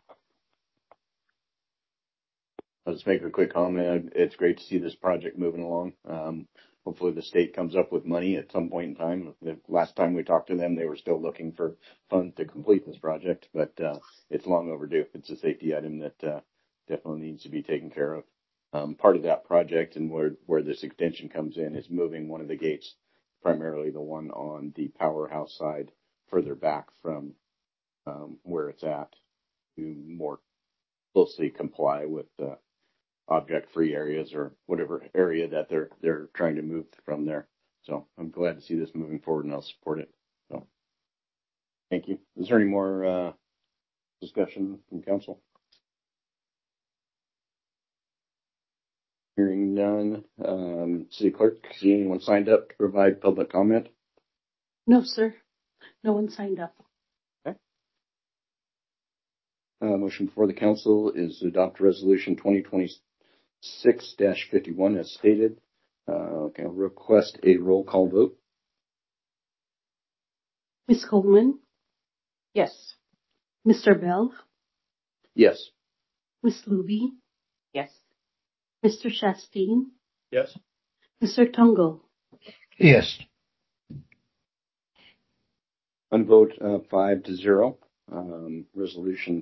I'll just make a quick comment. It's great to see this project moving along. Hopefully the state comes up with money at some point in time. The last time we talked to them, they were still looking for funds to complete this project, but it's long overdue. It's a safety item that definitely needs to be taken care of. Part of that project and where this extension comes in is moving one of the gates, primarily the one on the powerhouse side, further back from where it's at to more closely comply with the object-free areas or whatever area that they're trying to move from there. So I'm glad to see this moving forward, and I'll support it. So thank you. Is there any more discussion from council? Hearing none. City Clerk, see anyone signed up to provide public comment? No, sir. No one signed up. Okay. Motion before the council is to adopt resolution 2026-51 as stated. Okay, I'll request a roll call vote. Ms. Coleman, Yes. Mr. Bell, Yes. Ms. Luby, Yes. Mr. Shasteen, Yes. Mr. Tungo. Yes. On vote 5-0, resolution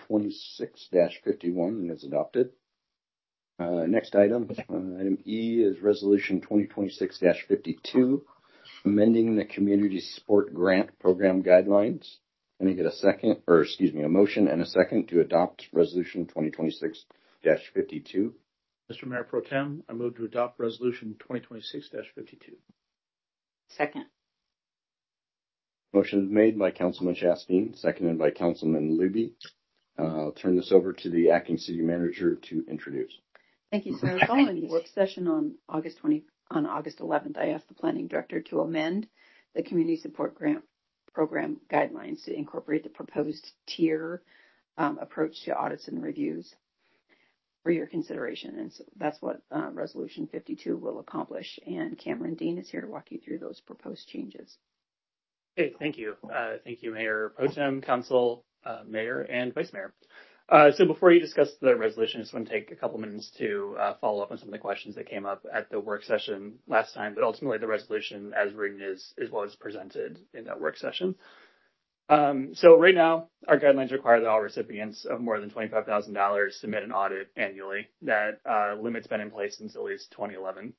2026-51 is adopted. Next item, item E is resolution 2026-52, amending the community support grant program guidelines. Can I get a motion and a second to adopt resolution 2026-52? Mr. Mayor Pro Tem, I move to adopt resolution 2026-52. Second. Motion is made by Councilman Shasteen, seconded by Councilman Luby. I'll turn this over to the acting city manager to introduce. Thank you, sir. Following the work session on August 11th, I asked the planning director to amend the community support grant program guidelines to incorporate the proposed tier approach to audits and reviews for your consideration. And so that's what resolution 52 will accomplish. And Cameron Dean is here to walk you through those proposed changes. Hey, thank you. Thank you, Mayor Pro Tem, Council, Mayor, and Vice Mayor. So before you discuss the resolution, I just want to take a couple minutes to follow up on some of the questions that came up at the work session last time, but ultimately the resolution as written is what was presented in that work session. So right now, our guidelines require that all recipients of more than $25,000 submit an audit annually. That limit's been in place since at least 2011.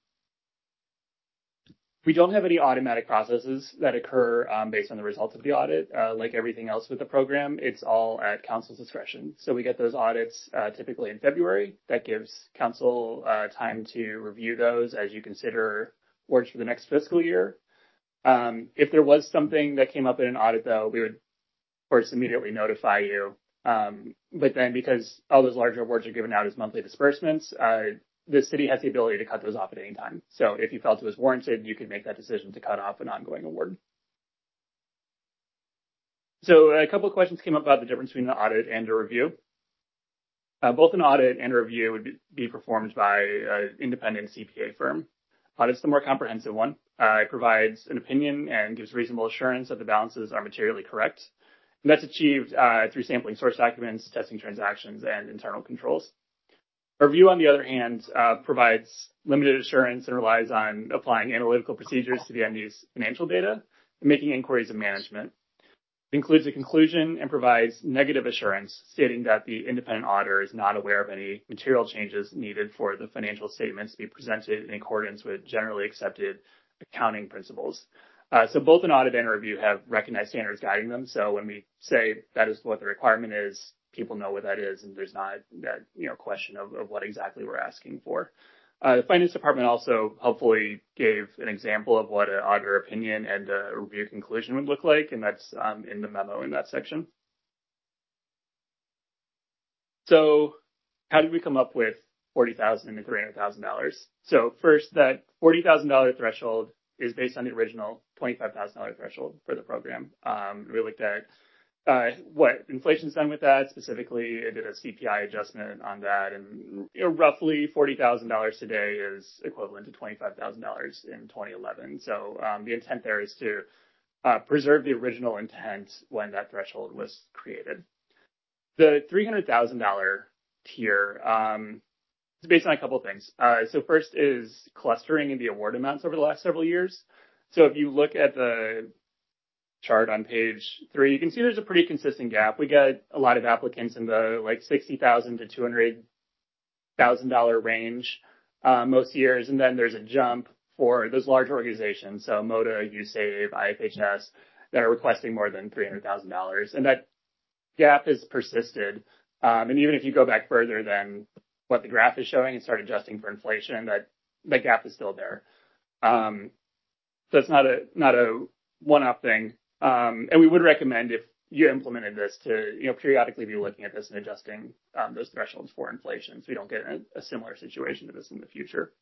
We don't have any automatic processes that occur based on the results of the audit. Like everything else with the program, it's all at council's discretion. So we get those audits typically in February. That gives council time to review those as you consider awards for the next fiscal year. If there was something that came up in an audit, though, we would, of course, immediately notify you. But then because all those larger awards are given out as monthly disbursements, the city has the ability to cut those off at any time. So if you felt it was warranted, you could make that decision to cut off an ongoing award. So a couple of questions came up about the difference between an audit and a review. Both an audit and a review would be performed by an independent CPA firm. Audit's the more comprehensive one. It provides an opinion and gives reasonable assurance that the balances are materially correct. And that's achieved through sampling source documents, testing transactions, and internal controls. A review, on the other hand, provides limited assurance and relies on applying analytical procedures to the MD's financial data and making inquiries of management. It includes a conclusion and provides negative assurance, stating that the independent auditor is not aware of any material changes needed for the financial statements to be presented in accordance with generally accepted accounting principles. So both an audit and a review have recognized standards guiding them. So when we say that is what the requirement is, people know what that is, and there's not that question of what exactly we're asking for. The finance department also helpfully gave an example of what an auditor opinion and a review conclusion would look like, and that's in the memo in that section. So how did we come up with $40,000 and $300,000? So first, that $40,000 threshold is based on the original $25,000 threshold for the program. We looked at what inflation's done with that. Specifically, it did a CPI adjustment on that, and roughly $40,000 today is equivalent to $25,000 in 2011. So the intent there is to preserve the original intent when that threshold was created. The $300,000 tier is based on a couple of things. So first is clustering in the award amounts over the last several years. So if you look at the chart on page 3, you can see there's a pretty consistent gap. We get a lot of applicants in the $60,000 to $200,000 range most years, and then there's a jump for those large organizations, so MOTA, USAVE, IFHS, that are requesting more than $300,000, and that gap has persisted. And even if you go back further than what the graph is showing and start adjusting for inflation, that gap is still there. So it's not a one-off thing. And we would recommend, if you implemented this, to periodically be looking at this and adjusting those thresholds for inflation, so we don't get a similar situation to this in the future.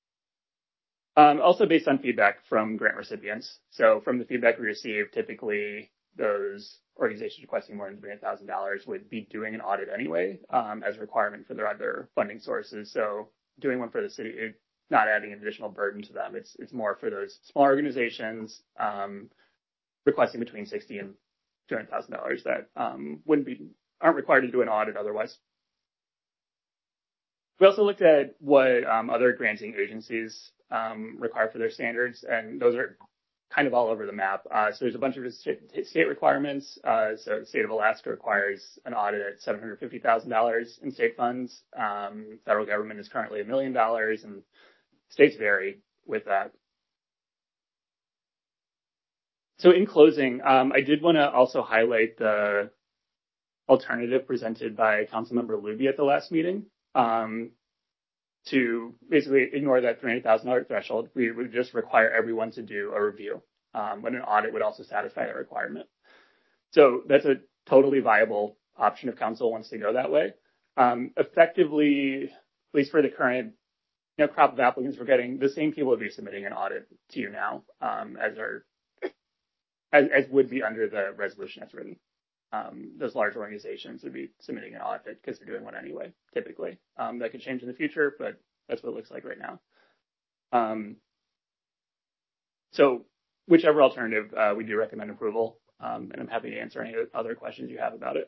Also based on feedback from grant recipients. So from the feedback we received, typically those organizations requesting more than $300,000 would be doing an audit anyway as a requirement for their other funding sources. So doing one for the city not adding an additional burden to them. It's more for those small organizations requesting between $60,000 and $200,000 that aren't required to do an audit otherwise. We also looked at what other granting agencies require for their standards, and those are kind of all over the map. So there's a bunch of state requirements. So the state of Alaska requires an audit at $750,000 in state funds. Federal government is currently $1 million, and states vary with that. So in closing, I did want to also highlight the alternative presented by Councilmember Luby at the last meeting. To basically ignore that $300,000 threshold, we would just require everyone to do a review, but an audit would also satisfy that requirement. So that's a totally viable option if council wants to go that way. Effectively, at least for the current crop of applicants we're getting, the same people would be submitting an audit to you now as would be under the resolution that's written. Those large organizations would be submitting an audit because they're doing one anyway, typically. That could change in the future, but that's what it looks like right now. So whichever alternative, we do recommend approval, and I'm happy to answer any other questions you have about it.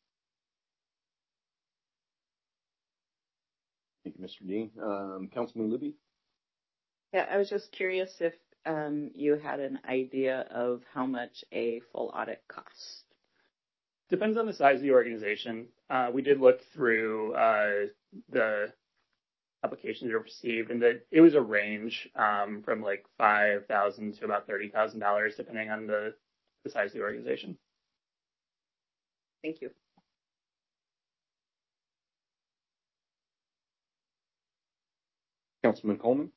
Thank you, Mr. Dean. Councilman Luby? Yeah, I was just curious if you had an idea of how much a full audit costs. Depends on the size of the organization. We did look through the applications you received, and that it was a range from like $5,000 to about $30,000, depending on the size of the organization. Thank you. Councilman Coleman?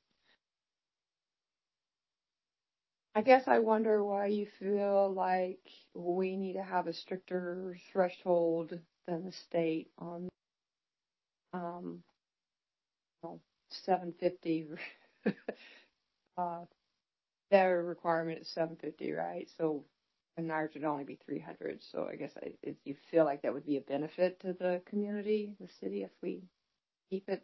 I guess I wonder why you feel like we need to have a stricter threshold than the state on 750. Their requirement is 750, right? So, and ours would only be 300. So I guess you feel like that would be a benefit to the community, the city, if we keep it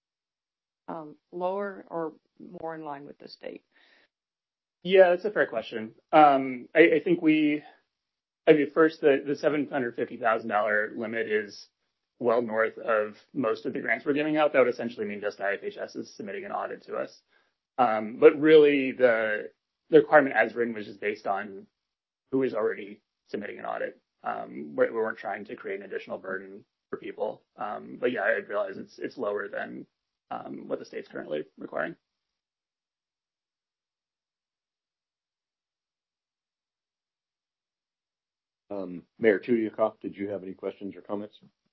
lower or more in line with the state. Yeah, that's a fair question. I think first, the $750,000 limit is well north of most of the grants we're giving out. That would essentially mean just IFHS is submitting an audit to us. But really, the requirement as written was just based on who is already submitting an audit. We weren't trying to create an additional burden for people. But yeah, I realize it's lower than what the state's currently requiring. Mayor Tuliakoff, did you have any questions or comments?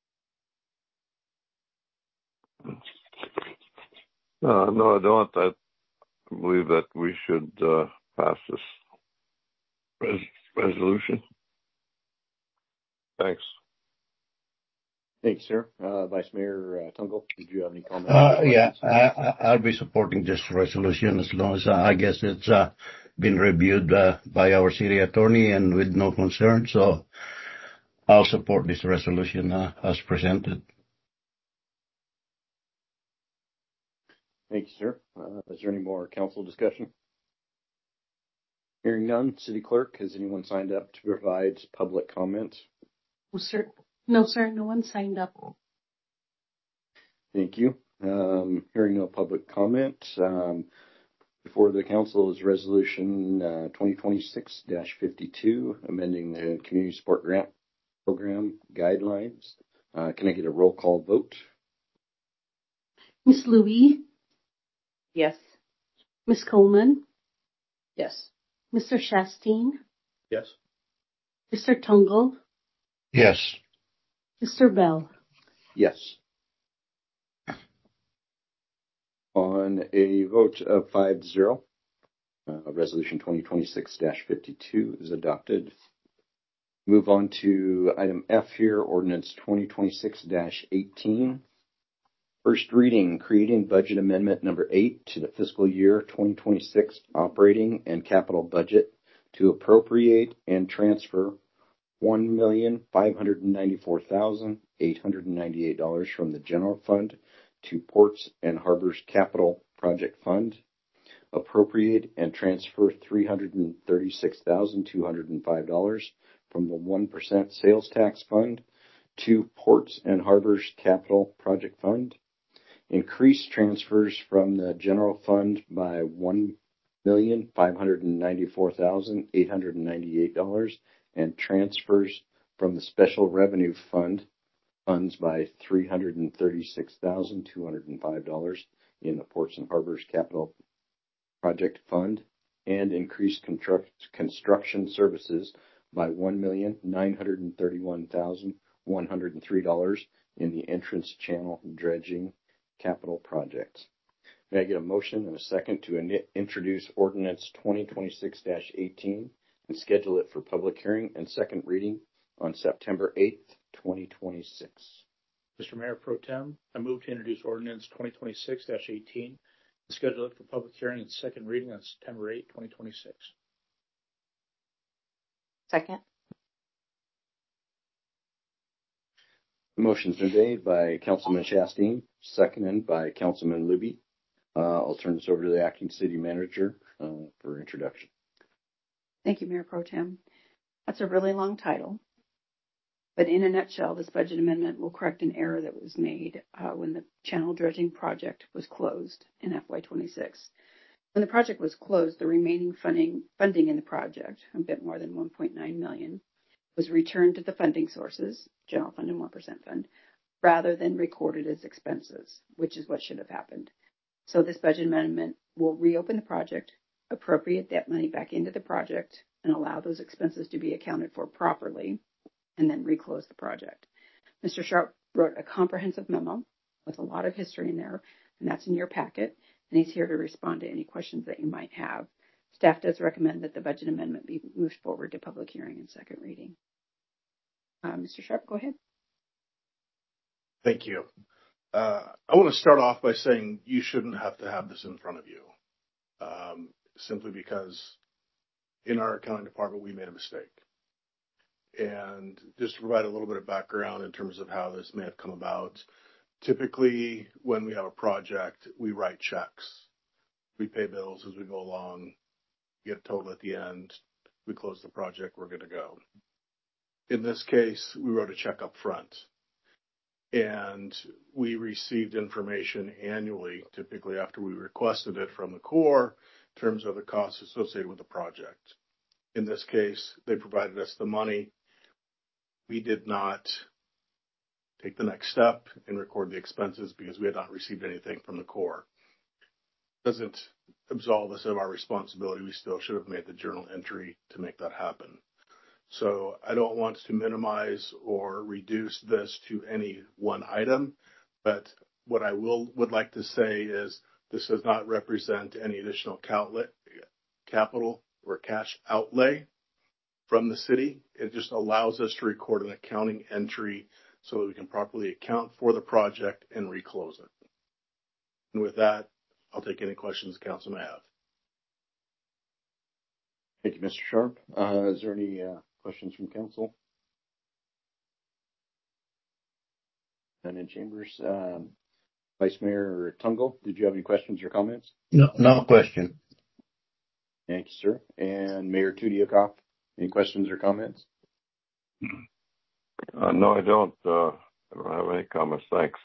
No, I don't. I believe that we should pass this resolution. Thanks. Thanks, sir. Vice Mayor Tungle, did you have any comments? Yeah, I'll be supporting this resolution as long as I guess it's been reviewed by our city attorney and with no concern. So I'll support this resolution as presented. Thank you, sir. Is there any more council discussion? Hearing none, City Clerk, has anyone signed up to provide public comment? No, sir, no one signed up. Thank you. Hearing no public comment, before the council is resolution 2026-52, amending the Community Support Grant Program guidelines. Can I get a roll call vote? Ms. Louie? Yes. Ms. Coleman? Yes. Mr. Shasteen? Yes. Mr. Tungle? Yes. Mr. Bell? Yes. On a vote of 5-0, resolution 2026-52 is adopted. Move on to item F here, ordinance 2026-18. First reading, creating budget amendment number 8 to the fiscal year 2026 operating and capital budget to appropriate and transfer $1,594,898 from the general fund to Ports and Harbors Capital Project Fund. Appropriate and transfer $336,205 from the 1% Sales Tax Fund to Ports and Harbors Capital Project Fund. Increase transfers from the General Fund by $1,594,898 and transfers from the Special Revenue Fund funds by $336,205 in the Ports and Harbors Capital Project Fund, and increased construction services by $1,931,103 in the Entrance Channel Dredging Capital Projects. May I get a motion and a second to introduce Ordinance 2026-18 and schedule it for public hearing and second reading on September 8th, 2026. Mr. Mayor Pro Tem, I move to introduce Ordinance 2026-18 and schedule it for public hearing and second reading on September 8th, 2026. Second. The motion's been made by Councilman Shasteen, seconded by Councilman Libby. I'll turn this over to the acting city manager for introduction. Thank you, Mayor Pro Tem. That's a really long title. But in a nutshell, this budget amendment will correct an error that was made when the channel dredging project was closed in FY26. When the project was closed, the remaining funding in the project, a bit more than $1.9 million, was returned to the funding sources, General Fund and 1% Fund, rather than recorded as expenses, which is what should have happened. So this budget amendment will reopen the project, appropriate that money back into the project, and allow those expenses to be accounted for properly, and then reclose the project. Mr. Sharp wrote a comprehensive memo with a lot of history in there, and that's in your packet, and he's here to respond to any questions that you might have. Staff does recommend that the budget amendment be moved forward to public hearing and second reading. Mr. Sharp, go ahead. Thank you. I want to start off by saying you shouldn't have to have this in front of you, simply because in our accounting department, we made a mistake. And just to provide a little bit of background in terms of how this may have come about, typically when we have a project, we write checks. We pay bills as we go along, get a total at the end, we close the project, we're good to go. In this case, we wrote a check up front. And we received information annually, typically after we requested it from the Corps, in terms of the costs associated with the project. In this case, they provided us the money. We did not take the next step and record the expenses because we had not received anything from the Corps. Doesn't absolve us of our responsibility. We still should have made the journal entry to make that happen. So I don't want to minimize or reduce this to any one item, but what I would like to say is this does not represent any additional capital or cash outlay from the city. It just allows us to record an accounting entry so that we can properly account for the project and reclose it. And with that, I'll take any questions the council may have. Thank you, Mr. Sharp. Is there any questions from council? None in chambers. Vice Mayor Tungle, did you have any questions or comments? No question. Thank you, sir. And Mayor Tudiakoff, any questions or comments? No, I don't. I don't have any comments. Thanks.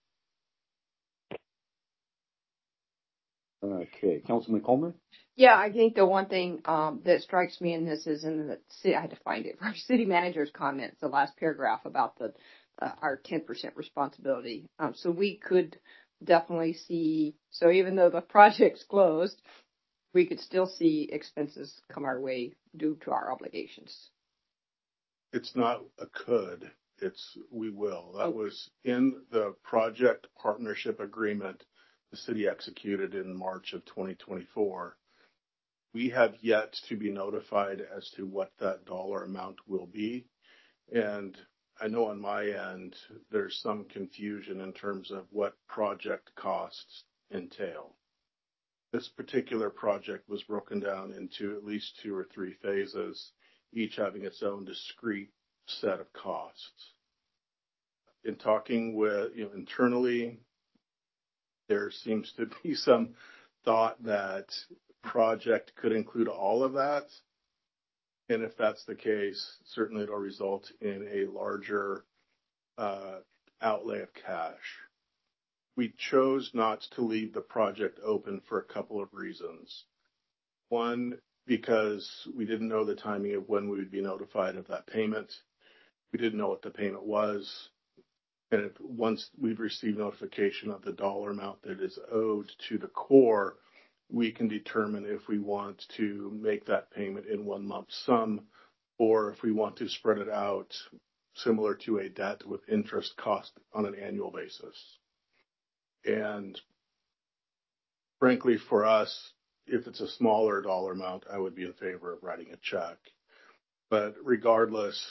Okay, Councilman Coleman? Yeah, I think the one thing that strikes me in this is in the city, I had to find it, our city manager's comments, the last paragraph about the our 10% responsibility. So we could definitely see, so even though the project's closed, we could still see expenses come our way due to our obligations. It's not a could, it's we will. That was in the project partnership agreement the city executed in March of 2024. We have yet to be notified as to what that dollar amount will be. And I know on my end, there's some confusion in terms of what project costs entail. This particular project was broken down into at least 2 or 3 phases, each having its own discrete set of costs. In talking with internally, there seems to be some thought that project could include all of that. And if that's the case, certainly it'll result in a larger outlay of cash. We chose not to leave the project open for a couple of reasons. One, because we didn't know the timing of when we would be notified of that payment. We didn't know what the payment was. And once we've received notification of the dollar amount that is owed to the Corps, we can determine if we want to make that payment in one lump sum or if we want to spread it out similar to a debt with interest cost on an annual basis. And frankly, for us, if it's a smaller dollar amount, I would be in favor of writing a check. But regardless,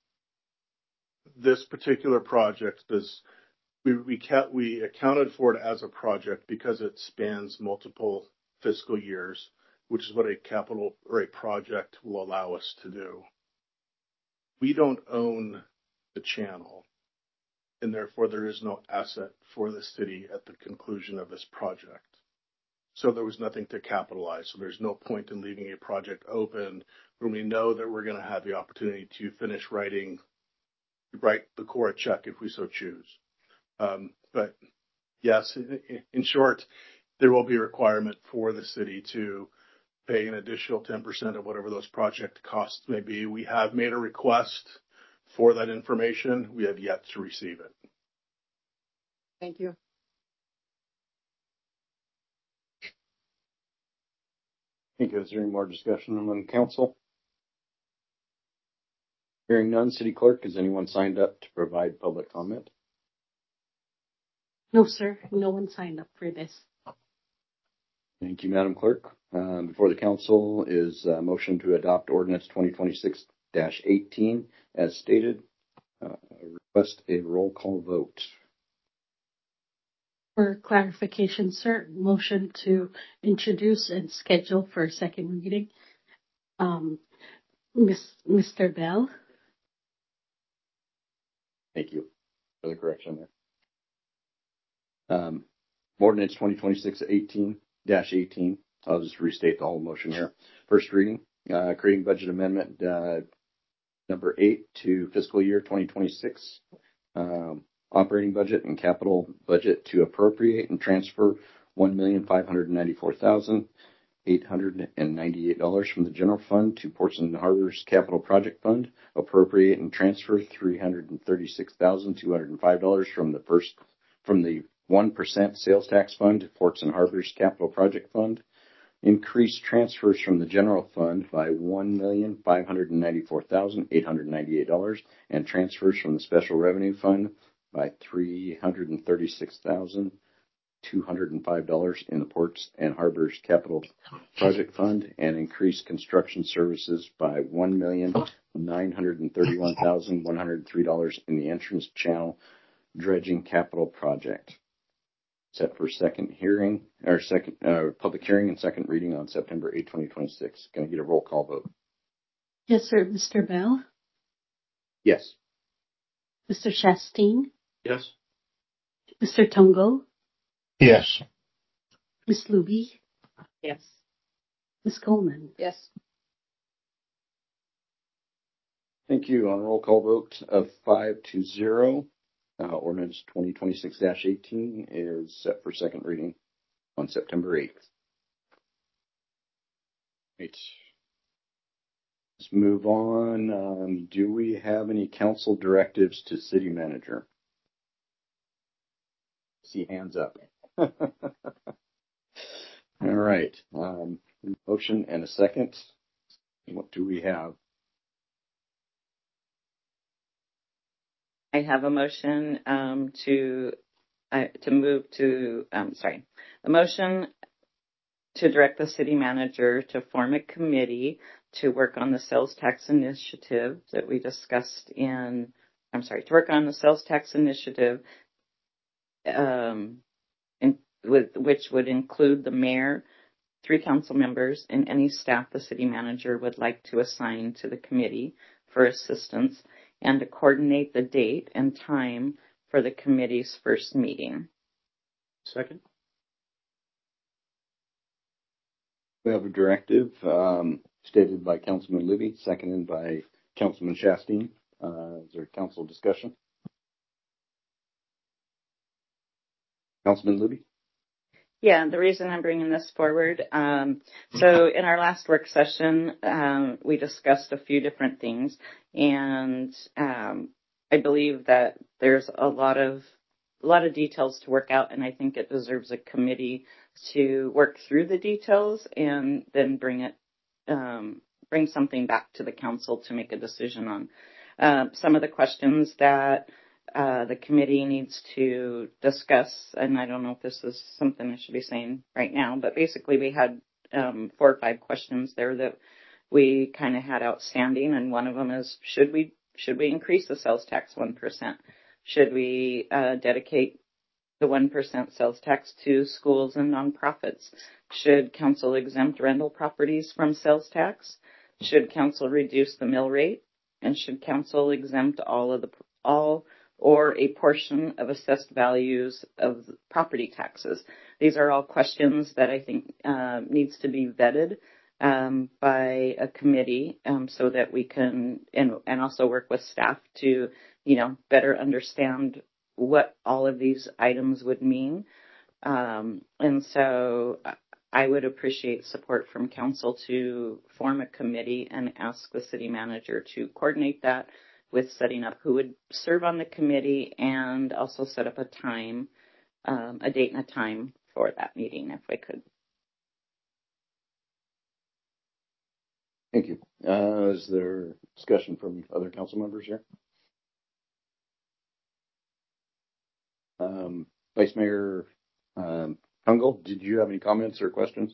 this particular project we accounted for it as a project because it spans multiple fiscal years, which is what a capital or a project will allow us to do. We don't own the channel, and therefore there is no asset for the city at the conclusion of this project. So there was nothing to capitalize. So there's no point in leaving a project open when we know that we're going to have the opportunity to write the Corps a check if we so choose. But yes, in short, there will be a requirement for the city to pay an additional 10% of whatever those project costs may be. We have made a request for that information. We have yet to receive it. Thank you. Thank you. Is there any more discussion among council? Hearing none, City Clerk, has anyone signed up to provide public comment? No, sir. No one signed up for this. Thank you, Madam Clerk. Before the council is a motion to adopt ordinance 2026-18 as stated. Request a roll call vote. For clarification, sir, motion to introduce and schedule for a second reading. Mr. Bell. Thank you for the correction there. Ordinance 2026-18. I'll just restate the whole motion here. First reading, creating budget amendment number 8 to fiscal year 2026. Operating budget and capital budget to appropriate and transfer $1,594,898 from the general fund to Ports and Harbors Capital Project Fund. Appropriate and transfer $336,205 from the 1% sales tax fund to Ports and Harbors Capital Project Fund. Increase transfers from the general fund by $1,594,898 and transfers from the special revenue fund by $336,205 in the Ports and Harbors Capital Project Fund, and increase construction services by $1,931,103 in the entrance channel dredging capital project. Set for public hearing and second reading on September 8, 2026. Can I get a roll call vote? Yes, sir. Mr. Bell. Yes. Mr. Shasteen. Yes. Mr. Tungo. Yes. Ms. Luby. Yes. Ms. Coleman. Yes. Thank you. On roll call vote of 5-0. Ordinance 2026-18 is set for second reading on September 8th. Right. Let's move on. Do we have any council directives to city manager? See hands up. All right. Motion and a second. What do we have? I have a motion the motion to direct the city manager to form a committee to work on the sales tax initiative that we discussed to work on the sales tax initiative, which would include the mayor, 3 council members, and any staff the city manager would like to assign to the committee for assistance, and to coordinate the date and time for the committee's first meeting. Second. We have a directive stated by Councilman Libby, seconded by Councilman Shasteen. Is there council discussion? Councilman Libby? Yeah, the reason I'm bringing this forward, so in our last work session, we discussed a few different things, and I believe that there's a lot of details to work out, and I think it deserves a committee to work through the details and then bring something back to the council to make a decision on. Some of the questions that the committee needs to discuss, and I don't know if this is something I should be saying right now, but basically we had 4 or 5 questions there that we kind of had outstanding, and one of them is, should we increase the sales tax 1%? Should we dedicate the 1% sales tax to schools and nonprofits? Should council exempt rental properties from sales tax? Should council reduce the mill rate? And should council exempt all or a portion of assessed values of property taxes? These are all questions that I think needs to be vetted by a committee so that we can, and also work with staff to, better understand what all of these items would mean. And so I would appreciate support from council to form a committee and ask the city manager to coordinate that with setting up who would serve on the committee, and also set up a time, a date and a time for that meeting if we could. Thank you. Is there discussion from other council members here? Vice Mayor Tungle, did you have any comments or questions?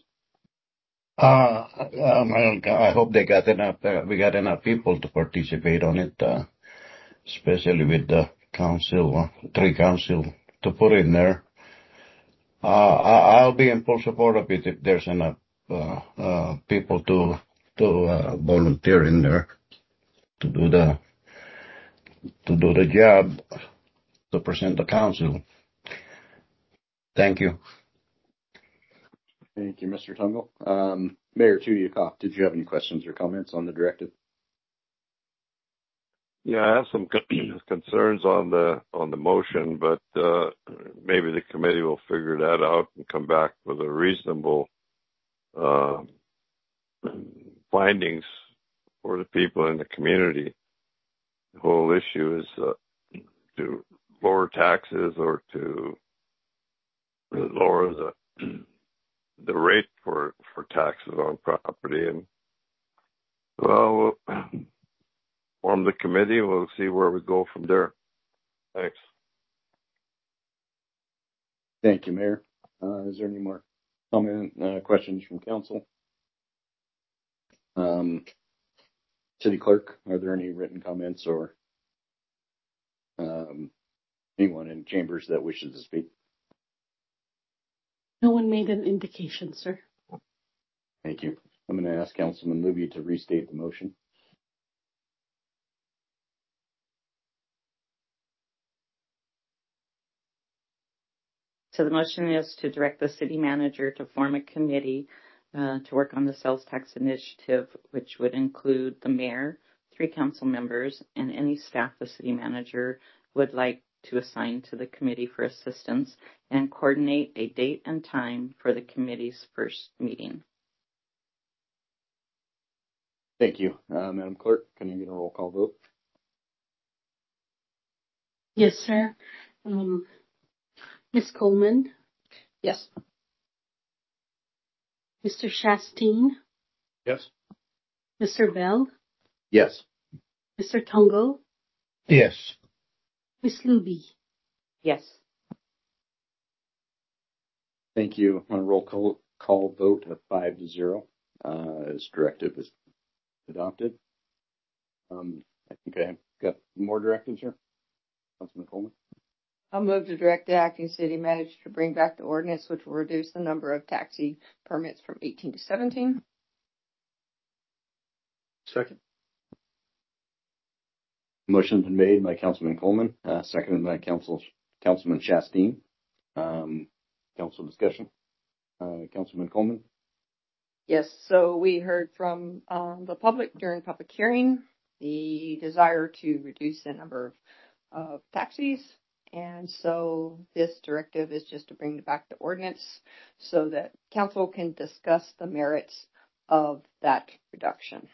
I hope they got enough. We got enough people to participate on it, especially with the council, 3 council to put in there. I'll be in full support of it if there's enough people to volunteer in there to do the job to present the council. Thank you. Thank you, Mr. Tungle. Mayor Tudiakoff, did you have any questions or comments on the directive? Yeah, I have some concerns on the motion, but maybe the committee will figure that out and come back with a reasonable findings for the people in the community. The whole issue is to lower taxes or to lower the rate for taxes on property. And well, we'll form the committee. We'll see where we go from there. Thanks. Thank you, Mayor. Is there any more questions from council? City Clerk, are there any written comments or anyone in chambers that wishes to speak? No one made an indication, sir. Thank you. I'm going to ask Councilman Libby to restate the motion. So the motion is to direct the city manager to form a committee to work on the sales tax initiative, which would include the mayor, 3 council members, and any staff the city manager would like to assign to the committee for assistance, and coordinate a date and time for the committee's first meeting. Thank you. Madam Clerk, can I get a roll call vote? Yes, sir. Ms. Coleman? Yes. Mr. Shasteen? Yes. Mr. Bell? Yes. Mr. Tungle? Yes. Ms. Luby? Yes. Thank you. On a roll call vote of 5-0, as directive is adopted. I think I have got more directives here. Councilman Coleman. I'll move to direct the acting city manager to bring back the ordinance which will reduce the number of taxi permits from 18 to 17. Second. Motion's been made by Councilman Coleman, seconded by Councilman Shasteen. Council discussion. Councilman Coleman. Yes, so we heard from the public during public hearing the desire to reduce the number of taxis. And so this directive is just to bring back the ordinance so that council can discuss the merits of that reduction.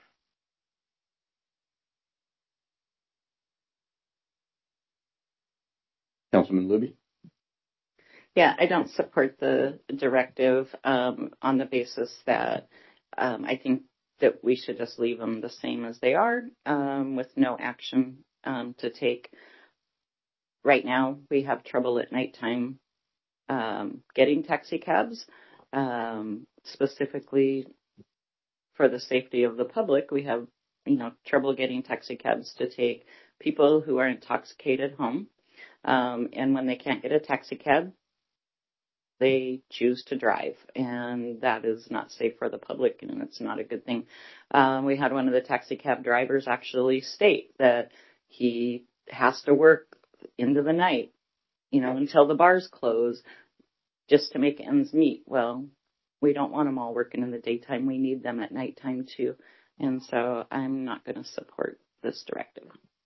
Councilman Luby? Yeah, I don't support the directive on the basis that I think that we should just leave them the same as they are with no action to take. Right now, we have trouble at nighttime getting taxi cabs, specifically for the safety of the public. We have, trouble getting taxi cabs to take people who are intoxicated home. And when they can't get a taxi cab, they choose to drive, and that is not safe for the public, and it's not a good thing. We had one of the taxi cab drivers actually state that he has to work into the night, until the bars close just to make ends meet. Well, we don't want them all working in the daytime. We need them at nighttime too. And so I'm not going to support this directive.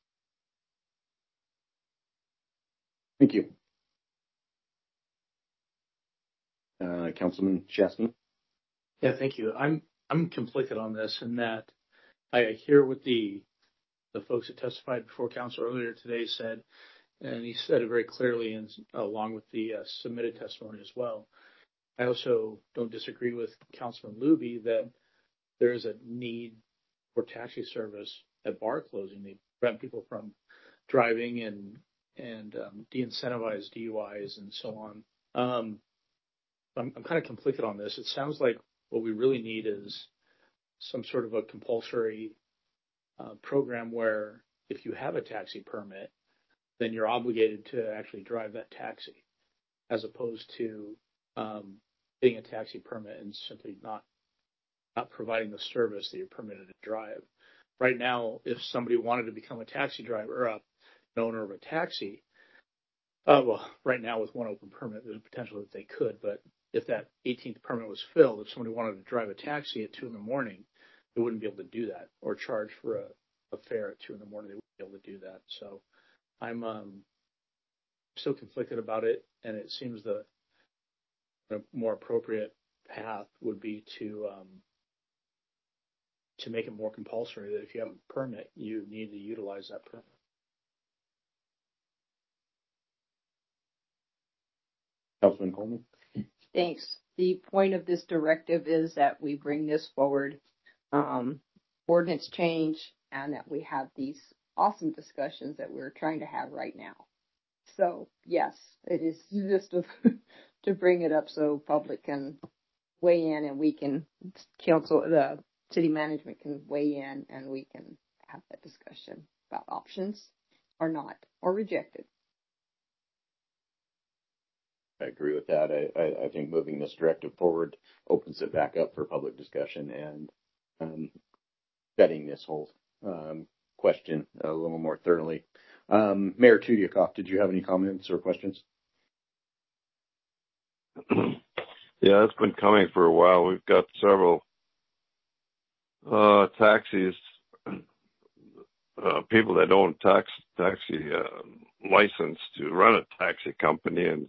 Thank you. Councilman Shasky? Yeah, thank you. I'm conflicted on this in that I hear what the folks that testified before council earlier today said, and he said it very clearly, and along with the submitted testimony as well. I also don't disagree with Councilman Luby that there is a need for taxi service at bar closing. They prevent people from driving and de-incentivize DUIs and so on. I'm kind of conflicted on this. It sounds like what we really need is some sort of a compulsory program where if you have a taxi permit, then you're obligated to actually drive that taxi, as opposed to getting a taxi permit and simply not providing the service that you're permitted to drive. Right now, if somebody wanted to become a taxi driver, an owner of a taxi, right now with one open permit, there's a potential that they could, but if that 18th permit was filled, if somebody wanted to drive a taxi at 2 a.m, they wouldn't be able to do that, or charge for a fare at 2 a.m, they wouldn't be able to do that. So I'm still conflicted about it, and it seems the more appropriate path would be to make it more compulsory that if you have a permit, you need to utilize that permit. Councilman Coleman? Thanks. The point of this directive is that we bring this forward, ordinance change, and that we have these awesome discussions that we're trying to have right now. So yes, it is just to bring it up so public can weigh in, and we can the city management can weigh in, and we can have that discussion about options or not, or rejected. I agree with that. I think moving this directive forward opens it back up for public discussion and vetting this whole question a little more thoroughly. Mayor Tudiakoff, did you have any comments or questions? Yeah, it's been coming for a while. We've got several taxis, people that own taxi license to run a taxi company, and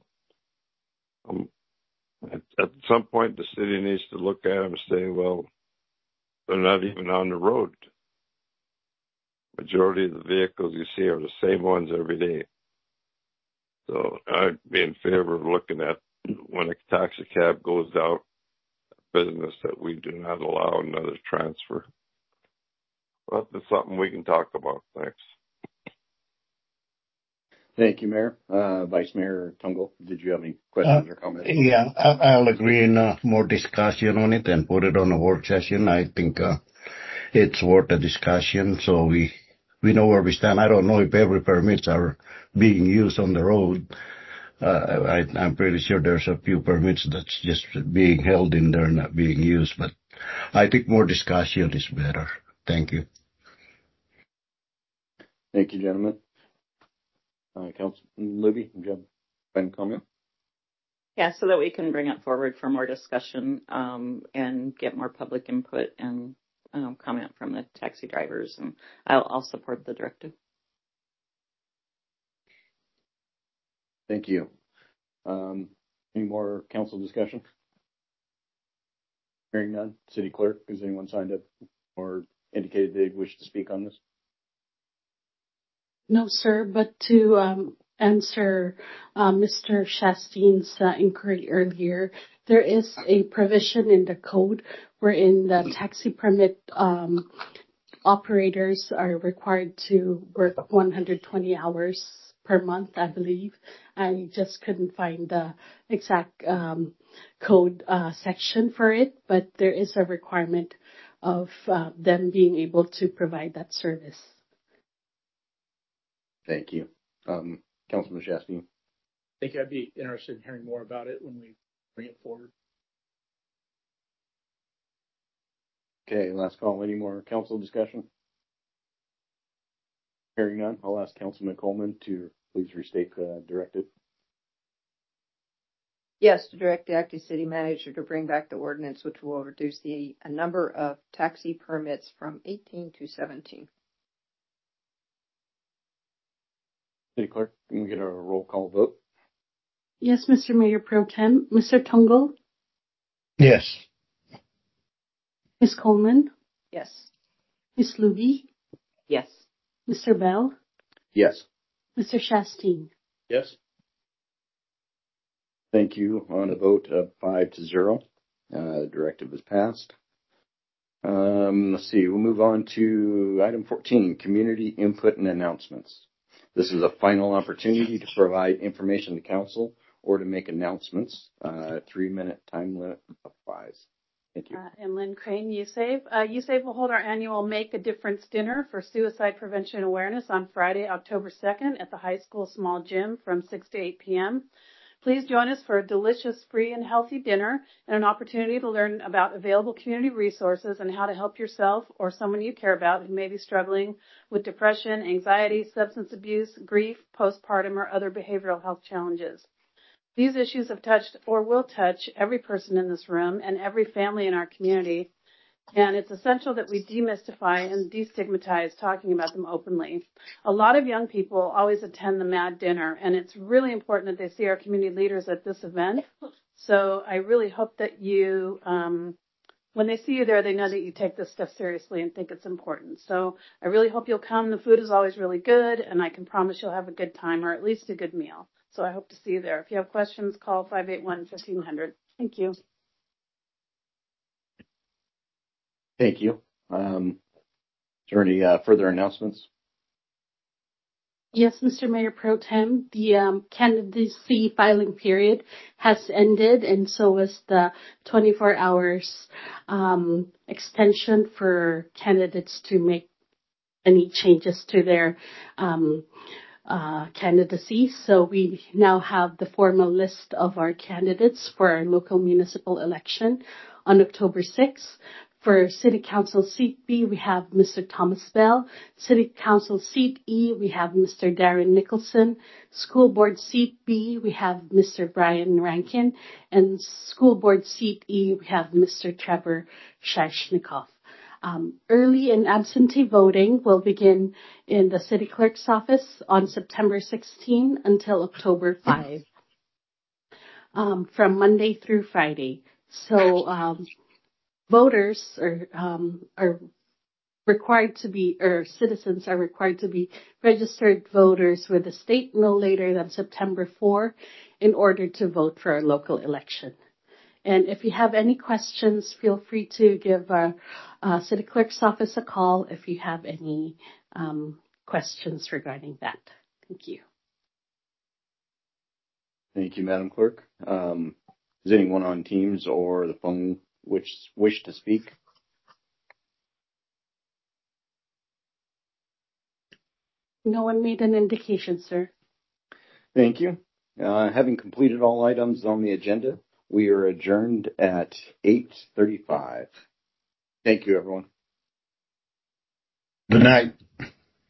at some point the city needs to look at them and say, well, they're not even on the road. Majority of the vehicles you see are the same ones every day. So I'd be in favor of looking at when a taxi cab goes out of business that we do not allow another transfer. But that's something we can talk about. Thanks. Thank you, Mayor. Vice Mayor Tungle, did you have any questions or comments? Yeah, I'll agree in more discussion on it and put it on a work session. I think it's worth a discussion so we know where we stand. I don't know if every permits are being used on the road. I'm pretty sure there's a few permits that's just being held in there, not being used, but I think more discussion is better. Thank you. Thank you, gentlemen. Councilman Luby, do you have a comment? Yeah, so that we can bring it forward for more discussion and get more public input and comment from the taxi drivers. And I'll support the directive. Thank you. Any more council discussion? Hearing none. City Clerk, has anyone signed up or indicated they wish to speak on this? No, sir, but to answer Mr. Shastine's inquiry earlier, there is a provision in the code wherein the taxi permit operators are required to work 120 hours per month, I believe. I just couldn't find the exact code section for it, but there is a requirement of them being able to provide that service. Thank you. Councilman Shastine. I think I'd be interested in hearing more about it when we bring it forward. Okay, last call. Any more council discussion? Hearing none, I'll ask Councilman Coleman to please restate the directive. Yes, to direct the acting city manager to bring back the ordinance, which will reduce the number of taxi permits from 18 to 17. City Clerk, can we get a roll call vote? Yes, Mr. Mayor Pro Tem. Mr. Tungle? Yes. Ms. Coleman? Yes. Ms. Luby? Yes. Mr. Bell? Yes. Mr. Shastine? Yes. Thank you. On a vote of 5-0, the directive is passed. Let's see, we'll move on to item 14, community input and announcements. This is a final opportunity to provide information to council or to make announcements. 3-minute time limit applies. Thank you. And Lynn Crane, USAVE. USAVE will hold our annual Make a Difference dinner for suicide prevention awareness on Friday, October 2nd at the high school small gym from 6 to 8 p.m. Please join us for a delicious, free, and healthy dinner and an opportunity to learn about available community resources and how to help yourself or someone you care about who may be struggling with depression, anxiety, substance abuse, grief, postpartum, or other behavioral health challenges. These issues have touched or will touch every person in this room and every family in our community, and it's essential that we demystify and destigmatize talking about them openly. A lot of young people always attend the MAD dinner, and it's really important that they see our community leaders at this event. So I really hope that you, when they see you there, they know that you take this stuff seriously and think it's important. So I really hope you'll come. The food is always really good, and I can promise you'll have a good time or at least a good meal. So I hope to see you there. If you have questions, call 581-1500. Thank you. Thank you. Is there any further announcements? Yes, Mr. Mayor Pro Tem, the candidacy filing period has ended, and so was the 24 hours extension for candidates to make any changes to their candidacy. So we now have the formal list of our candidates for our local municipal election on October 6th. For City Council Seat B, we have Mr. Thomas Bell. City Council Seat E, we have Mr. Darren Nicholson. School Board Seat B, we have Mr. Brian Rankin. And School Board Seat E, we have Mr. Trevor Shashnikoff. Early and absentee voting will begin in the City Clerk's office on September 16 until October 5, from Monday through Friday. So voters are required to be, or citizens are required to be registered voters with the state no later than September 4 in order to vote for our local election. And if you have any questions, feel free to give our City Clerk's office a call if you have any questions regarding that. Thank you. Thank you, Madam Clerk. Is anyone on Teams or the phone wish to speak? No one made an indication, sir. Thank you. Having completed all items on the agenda, we are adjourned at 8:35. Thank you, everyone. Good night.